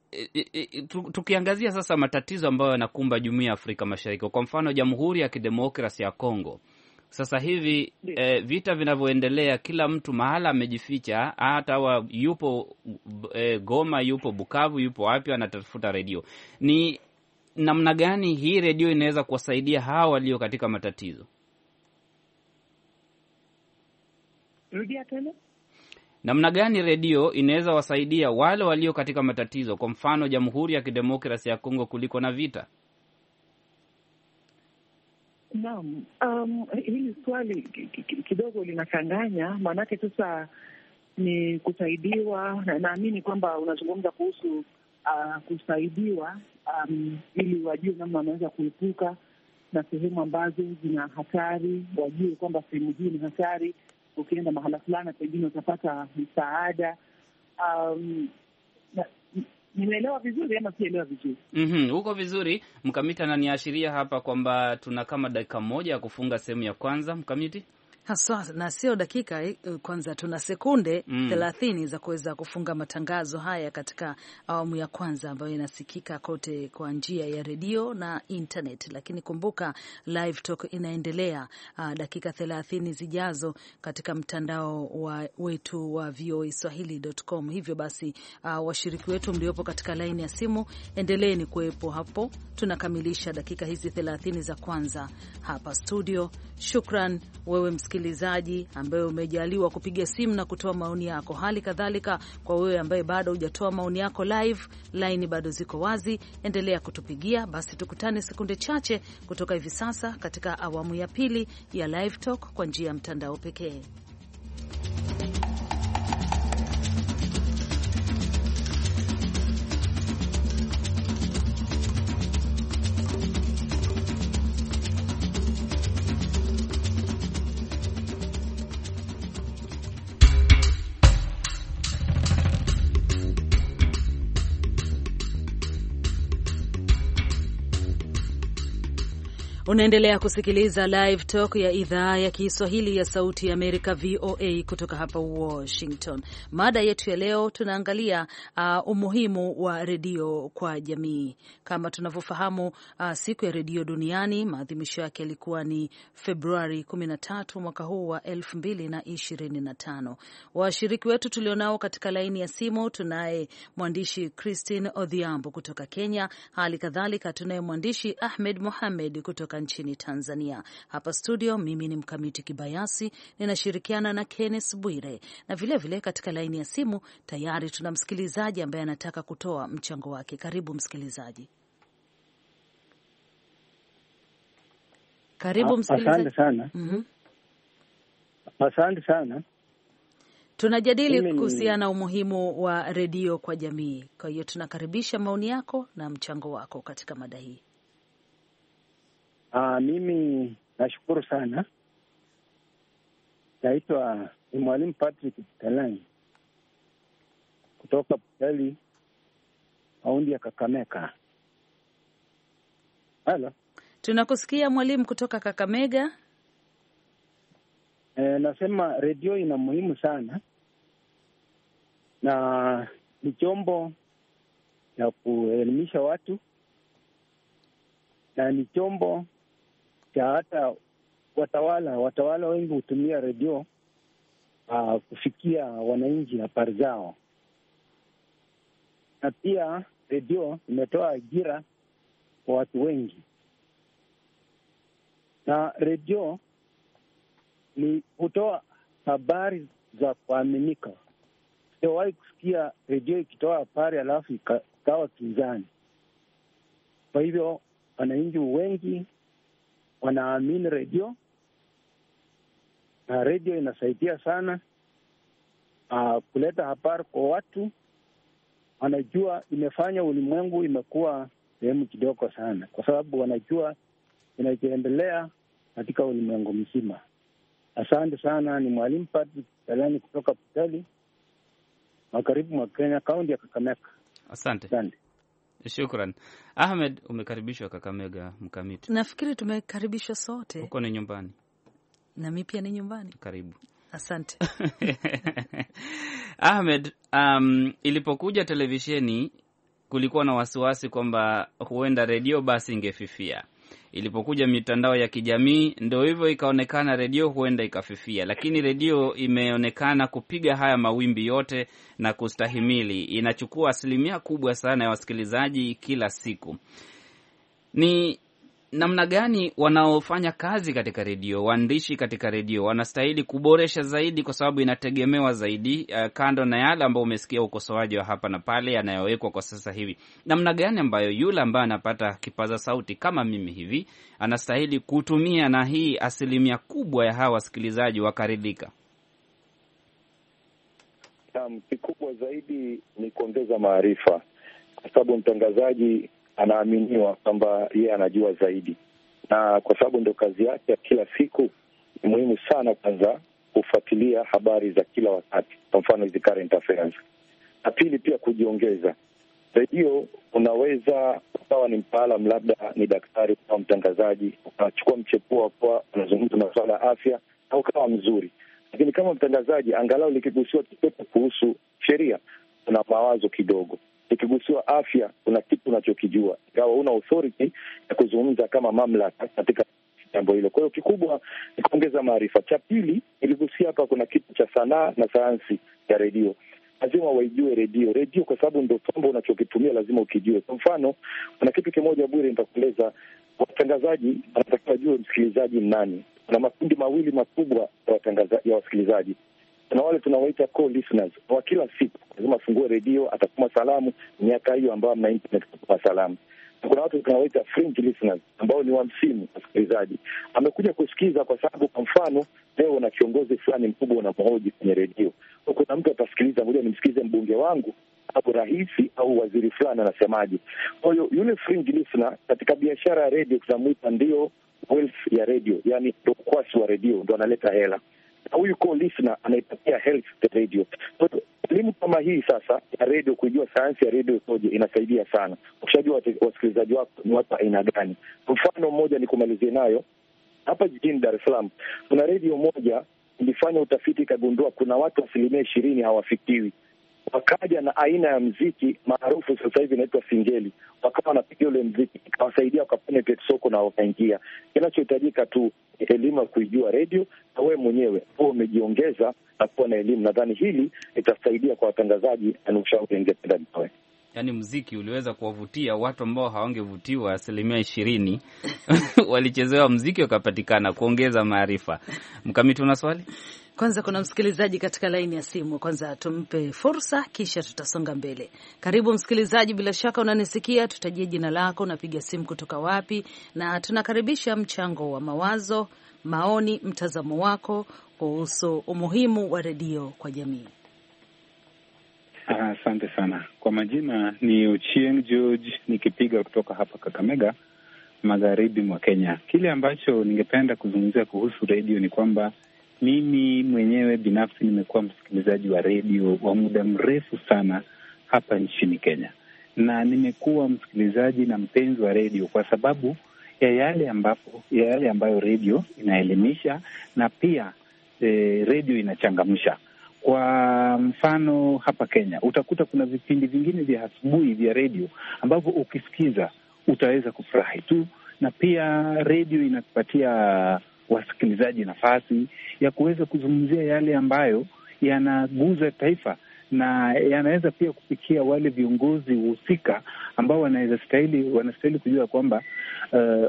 tukiangazia sasa matatizo ambayo yanakumba Jumuiya ya Afrika Mashariki. Kwa mfano Jamhuri ya Kidemokrasia ya Kongo. Sasa hivi eh, vita vinavyoendelea, kila mtu mahala amejificha, hata wa yupo eh, Goma, yupo Bukavu, yupo wapi, anatafuta redio. Ni namna gani hii redio inaweza kuwasaidia hawa walio katika matatizo? Rudia tena. Namna gani redio inaweza wasaidia wale walio katika matatizo? Kwa mfano Jamhuri ya Kidemokrasia ya Kongo kuliko na vita. Naam, um, hili swali kidogo linachanganya, maanake sasa ni kusaidiwa, na naamini kwamba unazungumza kuhusu uh, kusaidiwa um, ili wajue namna wanaweza kuepuka na sehemu ambazo zina hatari, wajue kwamba sehemu hii ni hatari, ukienda mahala fulani pengine utapata msaada. Um, na, nimeelewa vizuri ama sielewa vizuri? Mhm, uko vizuri. Mkamiti ananiashiria hapa kwamba tuna kama dakika moja ya kufunga sehemu ya kwanza. Mkamiti? haswa, na sio dakika. Kwanza tuna sekunde mm. thelathini za kuweza kufunga matangazo haya katika awamu ya kwanza ambayo inasikika kote kwa njia ya redio na internet, lakini kumbuka live talk inaendelea uh, dakika thelathini zijazo katika mtandao wa wetu wa v o a swahili dot com. Hivyo basi uh, washiriki wetu mliopo katika laini ya simu, endeleeni kuwepo hapo. Tunakamilisha dakika hizi thelathini za kwanza hapa studio. Shukran wewe msikilizaji ambaye umejaliwa kupiga simu na kutoa maoni yako. Hali kadhalika kwa wewe ambaye bado hujatoa maoni yako live, line bado ziko wazi, endelea kutupigia. Basi tukutane sekunde chache kutoka hivi sasa katika awamu ya pili ya live talk kwa njia ya mtandao pekee. Unaendelea kusikiliza Live Talk ya idhaa ya Kiswahili ya Sauti ya Amerika, V O A, kutoka hapa Washington. Mada yetu ya leo tunaangalia uh, umuhimu wa redio kwa jamii. Kama tunavyofahamu, uh, siku ya redio duniani maadhimisho yake yalikuwa ni Februari kumi na tatu mwaka huu wa elfu mbili na ishirini na tano. Washiriki wetu tulionao katika laini ya simu, tunaye mwandishi Christine Odhiambo kutoka Kenya. Hali kadhalika tunaye mwandishi Ahmed Mohamed kutoka nchini Tanzania. Hapa studio mimi ni Mkamiti Kibayasi, ninashirikiana na Kenneth Bwire, na vile vile katika laini ya simu tayari tuna msikilizaji ambaye anataka kutoa mchango wake. Karibu msikilizaji. Karibu msikilizaji. Asante sana. Mhm. Asante sana. Tunajadili kuhusiana na umuhimu wa redio kwa jamii. Kwa hiyo tunakaribisha maoni yako na mchango wako katika mada hii. Ah, mimi nashukuru sana. Naitwa ni Mwalimu Patrick Talani kutoka Pali, kaunti ya Kakamega. Halo. Tunakusikia mwalimu kutoka Kakamega. E, nasema redio ina muhimu sana na ni chombo ya kuelimisha watu na ni chombo cha hata watawala watawala wengi hutumia redio uh, kufikia wananchi habari zao. Na pia redio imetoa ajira kwa watu wengi, na redio ni kutoa habari za kuaminika. Sijawahi kusikia redio ikitoa habari alafu ikawa kinzani. Kwa hivyo wananchi wengi wanaamini redio, na redio inasaidia sana uh, kuleta habari kwa watu. Wanajua imefanya ulimwengu imekuwa sehemu kidogo sana, kwa sababu wanajua inachoendelea katika ulimwengu mzima. Asante sana. Ni Mwalimu Patrick Talani kutoka Putali, makaribu mwa Kenya, kaunti ya Kakamega. Asante. Asante. Shukran. Ahmed, umekaribishwa Kakamega. Mkamiti, nafikiri tumekaribishwa sote. Uko ni nyumbani? Na mimi pia ni nyumbani. Karibu. Asante. Ahmed, um, ilipokuja televisheni kulikuwa na wasiwasi kwamba huenda redio basi ingefifia. Ilipokuja mitandao ya kijamii ndio hivyo, ikaonekana redio huenda ikafifia, lakini redio imeonekana kupiga haya mawimbi yote na kustahimili. Inachukua asilimia kubwa sana ya wasikilizaji kila siku. Ni namna gani wanaofanya kazi katika redio, waandishi katika redio wanastahili kuboresha zaidi, kwa sababu inategemewa zaidi, uh, kando na yale ambayo umesikia ukosoaji wa hapa na pale yanayowekwa kwa sasa hivi. Namna gani ambayo yule ambaye anapata kipaza sauti kama mimi hivi anastahili kutumia na hii asilimia kubwa ya hawa wasikilizaji wakaridhika? Um, kikubwa zaidi ni kuongeza maarifa, kwa sababu mtangazaji anaaminiwa kwamba yeye anajua zaidi, na kwa sababu ndio kazi yake ya kila siku, ni muhimu sana kwanza kufuatilia habari za kila wakati, kwa mfano hizi current affairs. Na pili pia kujiongeza. Redio unaweza ukawa ni mtaalam, labda ni daktari au mtangazaji, ukachukua mchepuo kwa anazungumza masuala ya afya, au kawa mzuri, lakini kama mtangazaji angalau likigusiwa kidogo kuhusu sheria una mawazo kidogo, likigusiwa afya kuna kitu unachokijua, ingawa una authority ya kuzungumza kama mamlaka katika jambo hilo. Kwa hiyo kikubwa ni kuongeza maarifa. Cha pili, iligusia hapa kuna kitu cha sanaa na sayansi ya redio. Lazima waijue redio. Redio kwa sababu ndio chombo unachokitumia, lazima ukijue. Kwa mfano, kuna kitu kimoja Bwire nitakueleza, watangazaji wanatakiwa wajue msikilizaji ni nani. Kuna makundi mawili makubwa ya watangazaji ya wasikilizaji. Kuna wale tunawaita co-listeners. Kwa kila siku lazima afungue redio, atakuma salamu, miaka hiyo ambayo mna internet kutuma salamu. Kuna watu tunawaita fringe listeners ambao ni wa msimu wasikilizaji. Amekuja kusikiza kwa sababu kwa mfano leo na kiongozi fulani mkubwa unamhoji kwenye redio. Kuna mtu atasikiliza, ngoja nimsikize mbunge wangu au rais au waziri fulani anasemaje. Kwa hiyo yule fringe listener katika biashara ya redio tunamuita ndio wealth ya redio, yani ndio kwasi wa redio, ndio analeta hela. Na huyu co-listener anaipatia health ya redio. Kwa hiyo elimu kama hii sasa ya redio, kujua sayansi ya redio soje inasaidia sana. Ukishajua wasikilizaji wako ni watu aina gani. Mfano mmoja ni kumalizie nayo, hapa jijini Dar es Salaam kuna redio moja ilifanya utafiti ikagundua kuna watu asilimia ishirini hawafikiwi. Wakaja na aina ya mziki maarufu sasa hivi inaitwa singeli, wakawa wanapiga ule mziki, ikawasaidia wakapenetrate soko na wakaingia. Kinachohitajika tu elimu ya kuijua redio, na wewe mwenyewe wewe umejiongeza na kuwa na elimu. Nadhani hili litasaidia kwa watangazaji, na ushauri ningependa nitoe. Yaani muziki uliweza kuwavutia watu ambao hawangevutiwa asilimia ishirini walichezewa muziki wakapatikana, kuongeza maarifa. Mkamiti, una swali? Kwanza kuna msikilizaji katika laini ya simu, kwanza tumpe fursa kisha tutasonga mbele. Karibu msikilizaji, bila shaka unanisikia, tutajie jina lako, unapiga simu kutoka wapi, na tunakaribisha mchango wa mawazo, maoni, mtazamo wako kuhusu umuhimu wa redio kwa jamii. Asante uh, sana. Kwa majina ni Ochieng George, nikipiga kutoka hapa Kakamega, magharibi mwa Kenya. Kile ambacho ningependa kuzungumzia kuhusu redio ni kwamba mimi mwenyewe binafsi nimekuwa msikilizaji wa redio wa muda mrefu sana hapa nchini Kenya, na nimekuwa msikilizaji na mpenzi wa redio kwa sababu ya yale ambapo ya yale ambayo redio inaelimisha na pia e, redio inachangamsha. Kwa mfano hapa Kenya utakuta kuna vipindi vingine vya asubuhi vya redio ambavyo ukisikiza utaweza kufurahi tu, na pia redio inatupatia wasikilizaji nafasi ya kuweza kuzungumzia yale ambayo yanaguza taifa, na yanaweza pia kufikia wale viongozi husika ambao wanaweza stahili wanastahili kujua kwamba uh,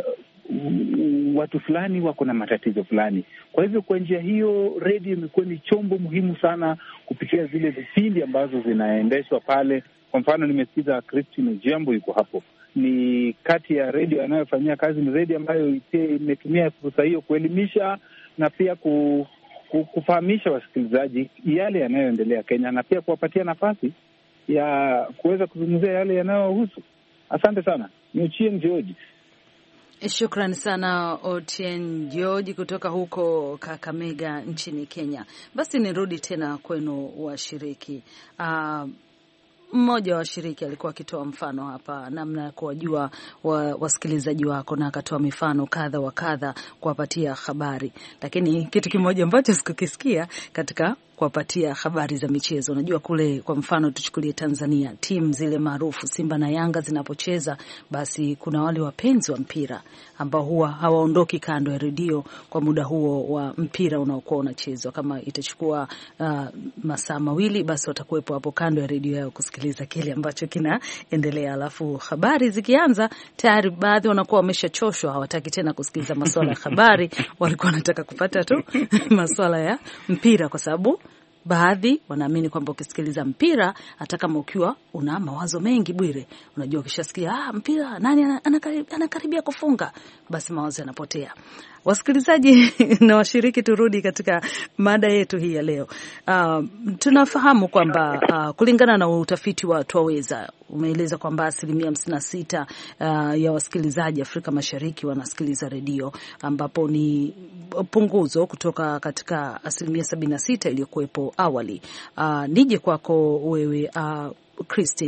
watu fulani wako na matatizo fulani. Kwa hivyo kwa njia hiyo redio imekuwa ni chombo muhimu sana kupitia zile vipindi ambazo zinaendeshwa pale. Kwa mfano nimesikiza Christine Jambo yuko hapo, ni kati ya redio anayofanyia kazi, ni redio ambayo imetumia fursa hiyo kuelimisha na pia ku, ku, kufahamisha wasikilizaji yale yanayoendelea Kenya, na pia kuwapatia nafasi ya kuweza kuzungumzia yale yanayohusu. Asante sana. Ni Ochieng George. Shukrani sana Ochieng George kutoka huko Kakamega nchini Kenya. Basi nirudi tena kwenu washiriki. Uh, mmoja wa washiriki alikuwa akitoa mfano hapa namna ya kuwajua wa, wasikilizaji wako, na akatoa mifano kadha wa kadha kuwapatia habari, lakini kitu kimoja ambacho sikukisikia katika kuwapatia habari za michezo. Unajua kule, kwa mfano tuchukulie Tanzania, timu zile maarufu Simba na Yanga zinapocheza, basi kuna wale wapenzi wa mpira ambao huwa hawaondoki kando ya redio kwa muda huo wa mpira unaokuwa unachezwa. Kama itachukua uh, masaa mawili, basi watakuwepo hapo kando ya redio yao kusikiliza kile ambacho kinaendelea. Alafu habari zikianza, tayari baadhi wanakuwa wameshachoshwa, hawataki tena kusikiliza masuala ya habari, walikuwa wanataka kupata tu masuala ya mpira, kwa sababu baadhi wanaamini kwamba ukisikiliza mpira, hata kama ukiwa una mawazo mengi, Bwire, unajua ukishasikia ah, mpira nani anakaribia, anakaribia kufunga, basi mawazo yanapotea. Wasikilizaji na washiriki, turudi katika mada yetu hii ya leo. Uh, tunafahamu kwamba uh, kulingana na utafiti wa Twaweza umeeleza kwamba asilimia hamsini na sita uh, ya wasikilizaji Afrika Mashariki wanasikiliza redio, ambapo ni punguzo kutoka katika asilimia sabini na sita iliyokuwepo awali. Uh, nije kwako wewe uh, Christine,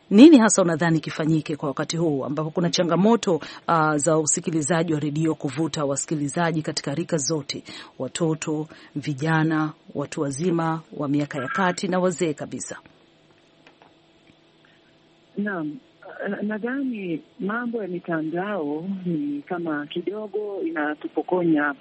nini hasa unadhani kifanyike kwa wakati huu ambapo kuna changamoto uh, za usikilizaji wa redio kuvuta wasikilizaji katika rika zote, watoto, vijana, watu wazima wa miaka ya kati na wazee kabisa? Naam, nadhani mambo ya mitandao ni kama kidogo inatupokonya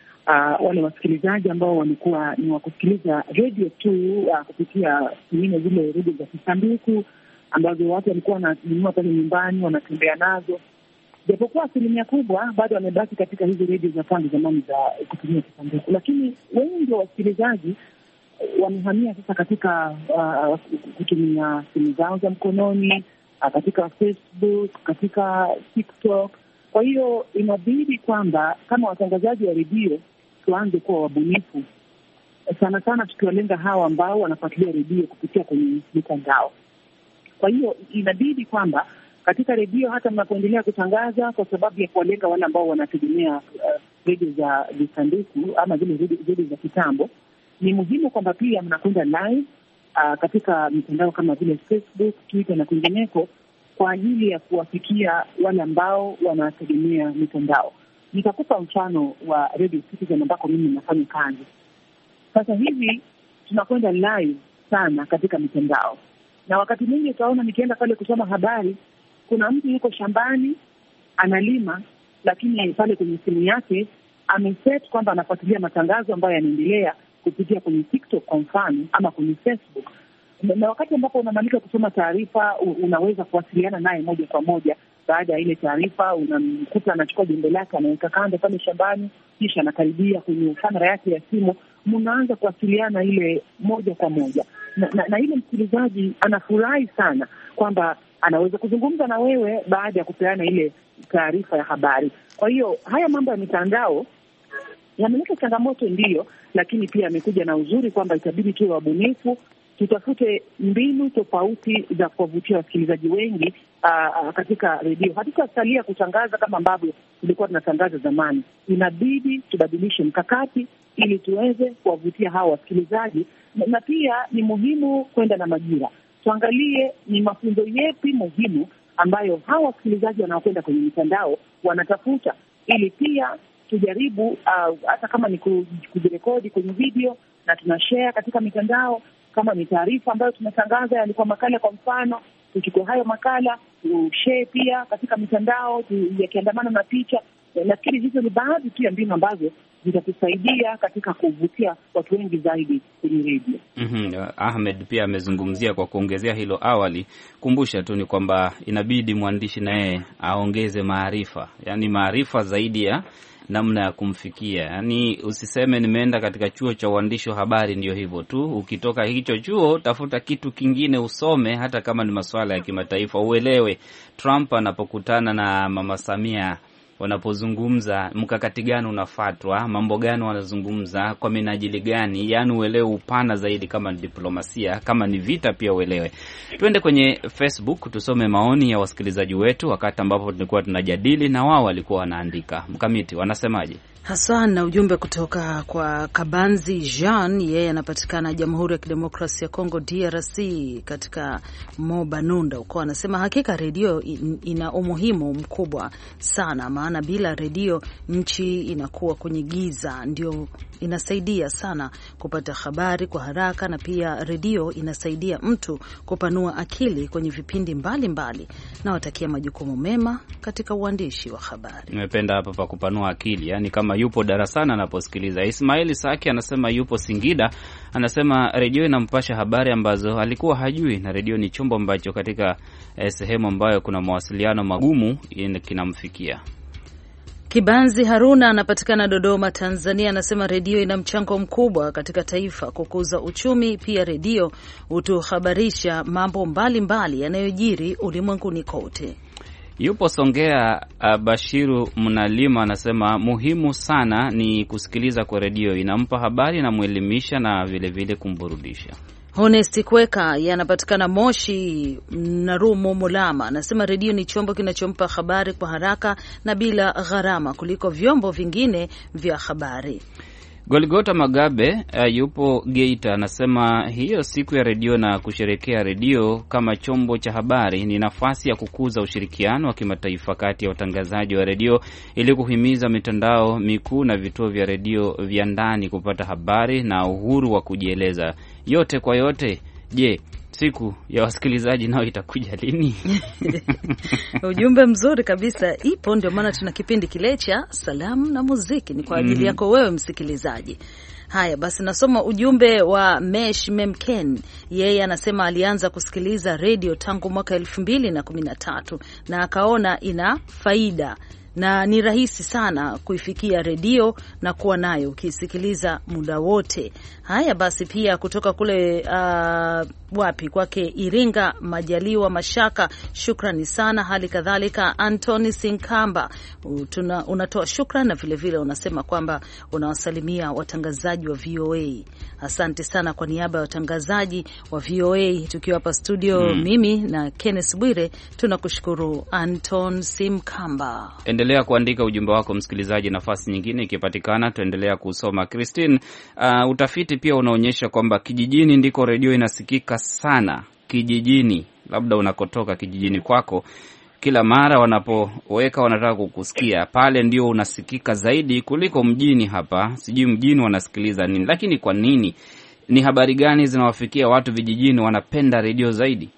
uh, wale wasikilizaji ambao walikuwa ni wa kusikiliza redio tu uh, kupitia pengine zile redio za kisanduku ambazo watu walikuwa wananunua pale nyumbani, wanatembea nazo, japokuwa asilimia kubwa bado wamebaki katika hizi redio za tangu zamani za kutumia kisanduku. Lakini wengi wa wasikilizaji wamehamia sasa katika uh, kutumia simu zao za mkononi, uh, katika Facebook, katika TikTok. Kwa hiyo inabidi kwamba kama watangazaji wa redio tuanze kuwa wabunifu, sana sana tukiwalenga hawa ambao wanafuatilia redio kupitia kwenye mitandao. Kwa hiyo inabidi kwamba katika redio hata mnapoendelea kutangaza, kwa sababu ya kuwalenga wale ambao wanategemea uh, redio za visanduku ama zile redio za kitambo, ni muhimu kwamba pia mnakwenda live uh, katika mitandao kama vile Facebook, Twitter na kwingineko kwa ajili ya kuwafikia wale ambao wanategemea mitandao. Nitakupa mfano wa Radio Citizen ambako mimi nafanya kazi. Sasa hivi tunakwenda live sana katika mitandao, na wakati mwingi utaona nikienda pale kusoma habari, kuna mtu yuko shambani analima, lakini pale kwenye simu yake ameset kwamba anafuatilia matangazo ambayo yanaendelea kupitia kwenye TikTok kwa mfano ama kwenye Facebook. Na wakati ambapo unamaliza kusoma taarifa, unaweza kuwasiliana naye moja kwa moja. Baada ya ile taarifa, unamkuta anachukua jembe lake, anaweka kando pale shambani, kisha anakaribia kwenye kamera yake ya simu, mnaanza kuwasiliana ile moja kwa moja. Na, na, na ile msikilizaji anafurahi sana kwamba anaweza kuzungumza na wewe baada ya kupeana ile taarifa ya habari. Kwa hiyo haya mambo ya mitandao yameleta changamoto ndiyo, lakini pia amekuja na uzuri kwamba itabidi tuwe wabunifu, tutafute mbinu tofauti za kuwavutia wasikilizaji wengi uh, katika redio. Hatutasalia kutangaza kama ambavyo tulikuwa tunatangaza zamani. Inabidi tubadilishe mkakati ili tuweze kuwavutia hawa wasikilizaji, na, na pia ni muhimu kwenda na majira. Tuangalie ni mafunzo yepi muhimu ambayo hawa wasikilizaji wanaokwenda kwenye mitandao wanatafuta, ili pia tujaribu uh, hata kama ni kujirekodi kwenye video na tunashare katika mitandao. Kama ni taarifa ambayo tumetangaza yalikuwa makala kwa mfano, tuchukue hayo makala tushare pia katika mitandao yakiandamana na picha. Nafikiri hizo ni baadhi tu ya mbinu ambazo zitatusaidia katika kuvutia watu wengi zaidi kwenye redio. Mm-hmm. Ahmed pia amezungumzia kwa kuongezea hilo awali. Kumbusha tu ni kwamba inabidi mwandishi naye aongeze maarifa, yaani maarifa zaidi ya namna ya kumfikia. Yaani usiseme nimeenda katika chuo cha uandishi wa habari ndio hivyo tu. Ukitoka hicho chuo tafuta kitu kingine usome, hata kama ni masuala ya kimataifa uelewe. Trump anapokutana na Mama Samia, wanapozungumza mkakati gani unafuatwa, mambo gani wanazungumza, kwa minajili gani, yaani uelewe upana zaidi. Kama ni diplomasia, kama ni vita pia uelewe. Twende kwenye Facebook tusome maoni ya wasikilizaji wetu wakati ambapo tulikuwa tunajadili na wao walikuwa wanaandika. Mkamiti, wanasemaje? Haswa na ujumbe kutoka kwa Kabanzi Jean, yeye anapatikana Jamhuri ya Kidemokrasia ya Kongo D R C katika Mobanunda uko. Anasema hakika redio ina umuhimu mkubwa sana, maana bila redio nchi inakuwa kwenye giza. Ndio inasaidia sana kupata habari kwa haraka, na pia redio inasaidia mtu kupanua akili kwenye vipindi mbalimbali. Na watakia majukumu mema katika uandishi wa habari. Nimependa hapa pa kupanua akili, yani kama yupo darasani anaposikiliza. Ismaili Saki anasema yupo Singida, anasema redio inampasha habari ambazo alikuwa hajui, na redio ni chombo ambacho katika eh, sehemu ambayo kuna mawasiliano magumu kinamfikia. Kibanzi Haruna anapatikana Dodoma, Tanzania, anasema redio ina mchango mkubwa katika taifa kukuza uchumi. Pia redio hutuhabarisha mambo mbalimbali yanayojiri ulimwenguni kote. Yupo Songea uh, Bashiru Mnalima anasema muhimu sana ni kusikiliza kwa redio, inampa habari na muelimisha na vile vile kumburudisha. Honesti Kweka yanapatikana Moshi Narumo Mulama, anasema redio ni chombo kinachompa habari kwa haraka na bila gharama kuliko vyombo vingine vya habari. Goligota Magabe uh, yupo Geita, anasema hiyo siku ya redio na kusherekea redio kama chombo cha habari ni nafasi ya kukuza ushirikiano wa kimataifa kati ya watangazaji wa redio ili kuhimiza mitandao mikuu na vituo vya redio vya ndani kupata habari na uhuru wa kujieleza. Yote kwa yote, je, siku ya wasikilizaji nao itakuja lini? Ujumbe mzuri kabisa, ipo, ndio maana tuna kipindi kile cha salamu na muziki, ni kwa ajili yako wewe msikilizaji. Haya basi, nasoma ujumbe wa Mesh Memken. Yeye anasema alianza kusikiliza redio tangu mwaka elfu mbili na kumi na tatu na akaona ina faida na ni rahisi sana kuifikia redio na kuwa nayo ukisikiliza muda wote. Haya basi, pia kutoka kule uh, wapi kwake Iringa, Majaliwa Mashaka, shukrani sana. Hali kadhalika Anthony Sinkamba, Tuna, unatoa shukrani na vile vile unasema kwamba unawasalimia watangazaji wa V O A. Asante sana kwa niaba ya watangazaji wa V O A tukiwa hapa studio, mm. mimi na Kenneth Bwire tunakushukuru Anton Simkamba. Endelea kuandika ujumbe wako msikilizaji, nafasi nyingine ikipatikana tuendelea kusoma. Christine, uh, utafiti pia unaonyesha kwamba kijijini ndiko redio inasikika sana. Kijijini, labda unakotoka kijijini kwako, kila mara wanapoweka wanataka kukusikia, pale ndio unasikika zaidi kuliko mjini hapa. Sijui mjini wanasikiliza nini, lakini kwa nini? Ni habari gani zinawafikia watu vijijini wanapenda redio zaidi?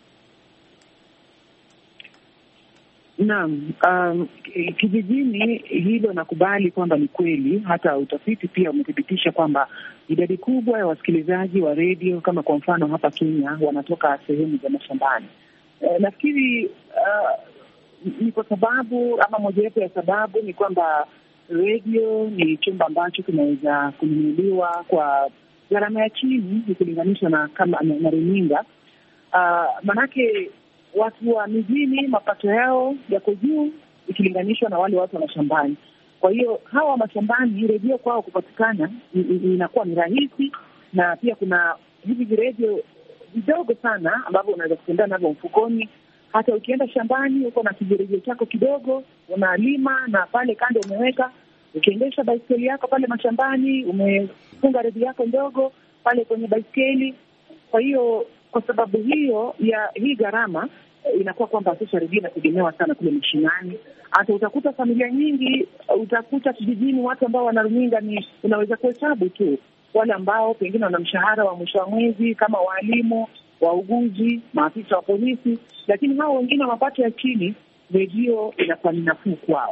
Naam, um, kijijini hilo nakubali kwamba ni kweli. Hata utafiti pia umethibitisha kwamba idadi kubwa ya wasikilizaji wa redio, kama kwa mfano hapa Kenya, wanatoka sehemu za mashambani. E, nafikiri uh, ni kwa sababu ama mojawapo ya sababu ni kwamba redio ni chombo ambacho kinaweza kununuliwa kwa gharama ya chini ikilinganishwa na kama na runinga. Uh, manake watu wa mijini mapato yao yako juu ikilinganishwa na wale watu wa mashambani. Kwa hiyo hawa mashambani redio kwao kupatikana inakuwa ni rahisi, na pia kuna hivi viredio vidogo sana ambavyo unaweza kutembea navyo mfukoni. Hata ukienda shambani uko na kijiredio chako kidogo, unalima na pale kando umeweka. Ukiendesha baiskeli yako pale mashambani, umefunga redio yako ndogo pale kwenye baiskeli. Kwa hiyo kwa sababu hiyo ya hii gharama, inakuwa kwamba sasa redio inategemewa sana kule mashinani. Hata utakuta familia nyingi, utakuta kijijini watu ambao wana runinga ni unaweza kuhesabu tu wale ambao pengine wana mshahara wa mwisho wa mwezi kama walimu, wauguzi, maafisa wa polisi, lakini hao wengine mapato ya chini, redio inakuwa ni nafuu kwao.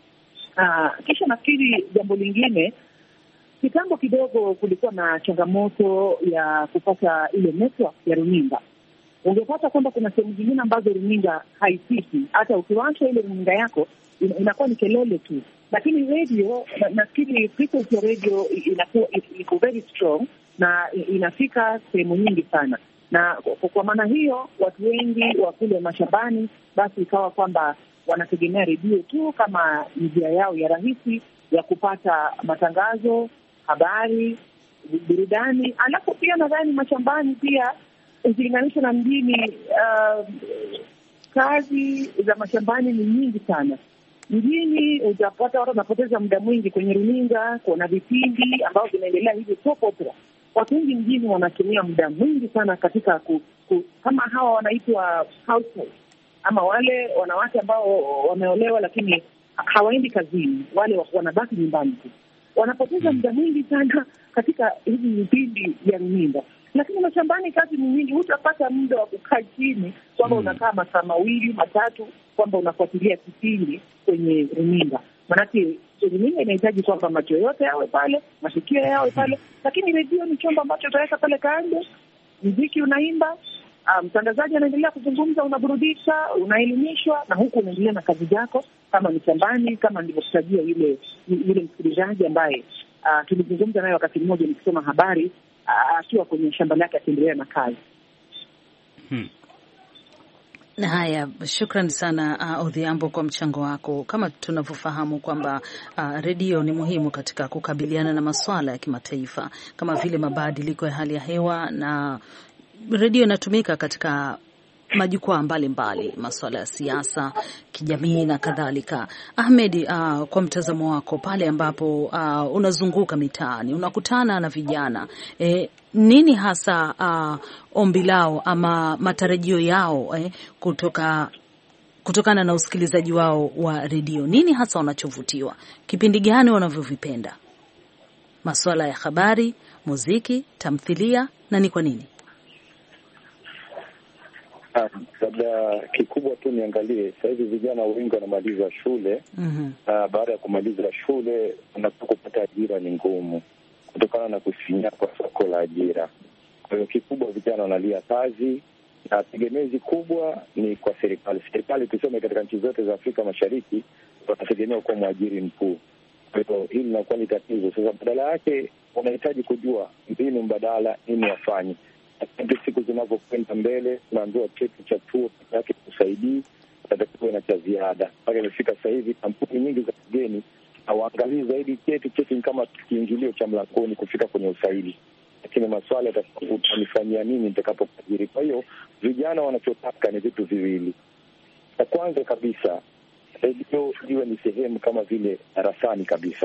Ah, kisha nafikiri jambo lingine, kitambo kidogo kulikuwa na changamoto ya kupata ile network ya runinga. Ungepata kwamba kuna sehemu zingine ambazo runinga haifiki, hata ukiwasha ile runinga yako inakuwa ni kelele tu. Lakini radio, nafikiri frequency ya radio inakuwa iko very strong na inafika sehemu nyingi sana. Na kwa maana hiyo watu wengi wa kule mashambani basi ikawa kwamba wanategemea redio tu kama njia yao ya rahisi ya kupata matangazo, habari, burudani. Alafu pia nadhani mashambani pia ukilinganisha na mjini, uh, kazi za mashambani ni nyingi sana. Mjini utapata watu wanapoteza muda mwingi kwenye runinga kuona vipindi ambao vinaendelea hivi soap opera. Watu wengi mjini wanatumia muda mwingi sana katika ku, ku, kama hawa wanaitwa household, ama wale wanawake ambao wameolewa lakini hawaendi kazini, wale wanabaki nyumbani tu. Wanapoteza muda mwingi sana katika hivi vipindi vya runinga. Lakini mashambani kazi ni nyingi, hutapata muda wa kukaa chini kwamba mm. unakaa masaa mawili matatu kwamba unafuatilia kipindi kwenye runinga. Maanake runinga inahitaji kwamba macho yote yawe pale, masikio yawe pale, lakini redio ni chombo ambacho utaweka pale kando, muziki unaimba, mtangazaji um, anaendelea kuzungumza, unaburudisha, unaelimishwa, na huku unaendelea na kazi zako kama ni shambani, kama nilivyokutajia yule yule msikilizaji ambaye uh, tulizungumza naye wakati mmoja nikisoma habari akiwa uh, kwenye shamba lake akiendelea na kazi. Hmm. Haya, shukrani sana uh, Odhiambo kwa mchango wako. Kama tunavyofahamu kwamba uh, redio ni muhimu katika kukabiliana na masuala ya kimataifa kama vile mabadiliko ya hali ya hewa, na redio inatumika katika majukwaa mbalimbali, masuala ya siasa, kijamii na kadhalika. Ahmed, uh, kwa mtazamo wako, pale ambapo uh, unazunguka mitaani, unakutana na vijana, eh, nini hasa uh, ombi lao ama matarajio yao eh, kutoka kutokana na usikilizaji wao wa redio? Nini hasa wanachovutiwa? Kipindi gani wanavyovipenda? Masuala ya habari, muziki, tamthilia, na ni kwa nini? Labda kikubwa tu niangalie sasa hivi vijana wengi wanamaliza shule. mm -hmm. Uh, baada ya kumaliza shule unapokuwa kupata ajira ni ngumu kutokana na kusinya kwa soko la ajira. Kwa hiyo kikubwa vijana wanalia kazi, na tegemezi kubwa ni kwa serikali. Serikali tuseme katika nchi zote za Afrika Mashariki wanategemea kuwa mwajiri mkuu. Kwa hiyo hili linakuwa ni tatizo. Sasa badala yake wanahitaji kujua mbinu mbadala, nini wafanye. Lakini siku zinavyokwenda mbele tunaambiwa cheti cha chuo peke yake kusaidii, tatakiwa na cha ziada. Mpaka imefika sasa hivi kampuni nyingi za kigeni hawaangalii zaidi cheti. Cheti ni kama kiingilio cha mlangoni kufika kwenye usaili, lakini maswala yatanifanyia nini nitakapoajiri. Kwa hiyo vijana wanachotaka ni vitu viwili. La kwanza kabisa, redio iwe ni sehemu kama vile darasani kabisa,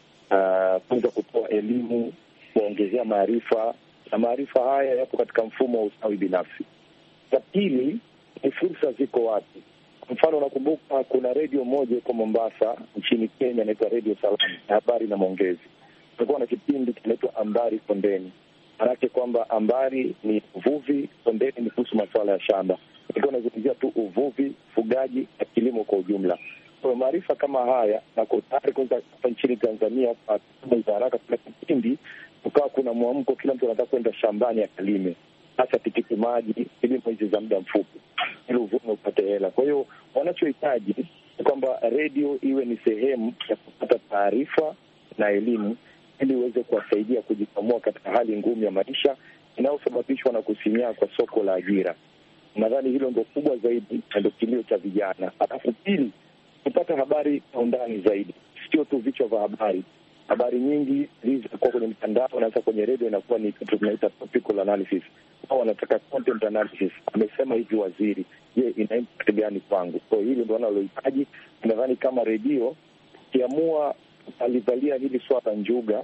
uh, kuweza kutoa elimu, kuongezea maarifa, na maarifa haya yapo katika mfumo wa ustawi binafsi. La pili ni fursa ziko wapi. Kwa mfano, unakumbuka kuna redio moja iko Mombasa nchini Kenya inaitwa Radio Salam, habari na maongezi. Kulikuwa na kipindi kinaitwa Ambari Kondeni. Maanake kwamba ambari ni uvuvi, kondeni ni kuhusu masuala ya shamba. Ilikuwa nazungumzia tu uvuvi, fugaji na kilimo kwa ujumla. Kwa maarifa kama haya na kwa tayari kwanza hapa nchini Tanzania kwa haraka kuna kipindi ukawa kuna mwamko, kila mtu anataka kwenda shambani akalime, hasa tikiti maji, kilimo hizi za muda mfupi ili uvune upate hela. Kwa hiyo wanachohitaji ni kwamba redio iwe ni sehemu ya kupata taarifa na elimu ili uweze kuwasaidia kujikwamua katika hali ngumu ya maisha inayosababishwa na kusinyaa kwa soko la ajira. Nadhani hilo ndio kubwa zaidi, ndio kilio cha vijana. Alafu pili, kupata habari kwa undani zaidi, sio tu vichwa vya habari. Habari nyingi zilizokuwa kwenye mtandao na hasa kwenye redio inakuwa ni kitu tunaita topical analysis. Wao wanataka content analysis. Amesema hivi waziri, je, ina impact gani kwangu? Kwa hiyo hilo ndio wanalohitaji. Nadhani kama redio kiamua alivalia hili swala njuga,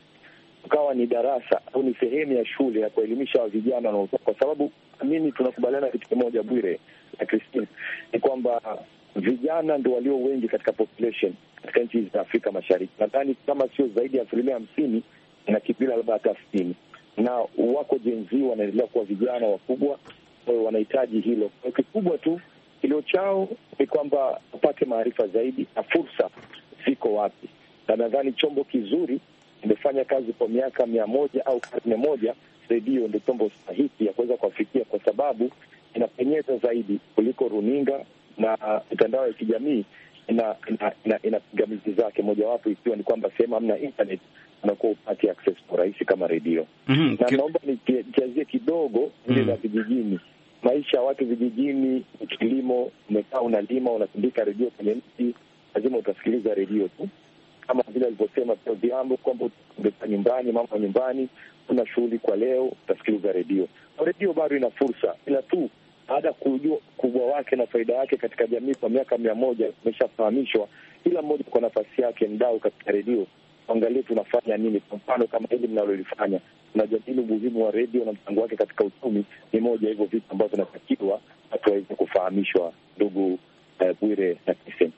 ukawa ni darasa au ni sehemu ya shule ya kuelimisha vijana, na kwa sababu mimi tunakubaliana kitu kimoja, Bwire na Christine, ni kwamba vijana ndio walio wengi katika population katika nchi za Afrika Mashariki. Nadhani kama sio zaidi ya asilimia hamsini na kipila labda hata sitini, na wako jenzi wanaendelea kuwa vijana wakubwa. Kwa hiyo wanahitaji hilo. Kwa kikubwa tu kilio chao ni kwamba upate maarifa zaidi na fursa ziko wapi. Na nadhani chombo kizuri imefanya kazi kwa miaka mia moja au karne moja. Redio ndio chombo sahihi ya kuweza kuwafikia, kwa sababu inapenyeza zaidi kuliko runinga na mitandao ya kijamii. Ina ina, ina, ina pingamizi zake, mojawapo ikiwa ni kwamba sehemu hamna internet unakuwa upati access kwa rahisi kama redio. mm -hmm. Na Ki... naomba nijazie kidogo ile za vijijini. Maisha ya watu vijijini, kilimo, umekaa unalima, unatundika redio kwenye mti, lazima utasikiliza redio tu. Kama vile alivyosema Pio Biambo kwamba utakaa nyumbani, mama nyumbani, kuna shughuli kwa leo, utasikiliza redio. Redio bado ina fursa, ila tu baada ya kujua kubwa wake na faida yake katika jamii kwa miaka mia moja umeshafahamishwa, kila mmoja kwa nafasi yake mdau katika redio. Angalia tunafanya nini. Kwa mfano kama hili mnalolifanya, tunajadili umuhimu wa redio na mchango wake katika uchumi, ni moja hivyo vitu ambavyo tunatakiwa watu waweze kufahamishwa. Ndugu uh, Bwire na Christine.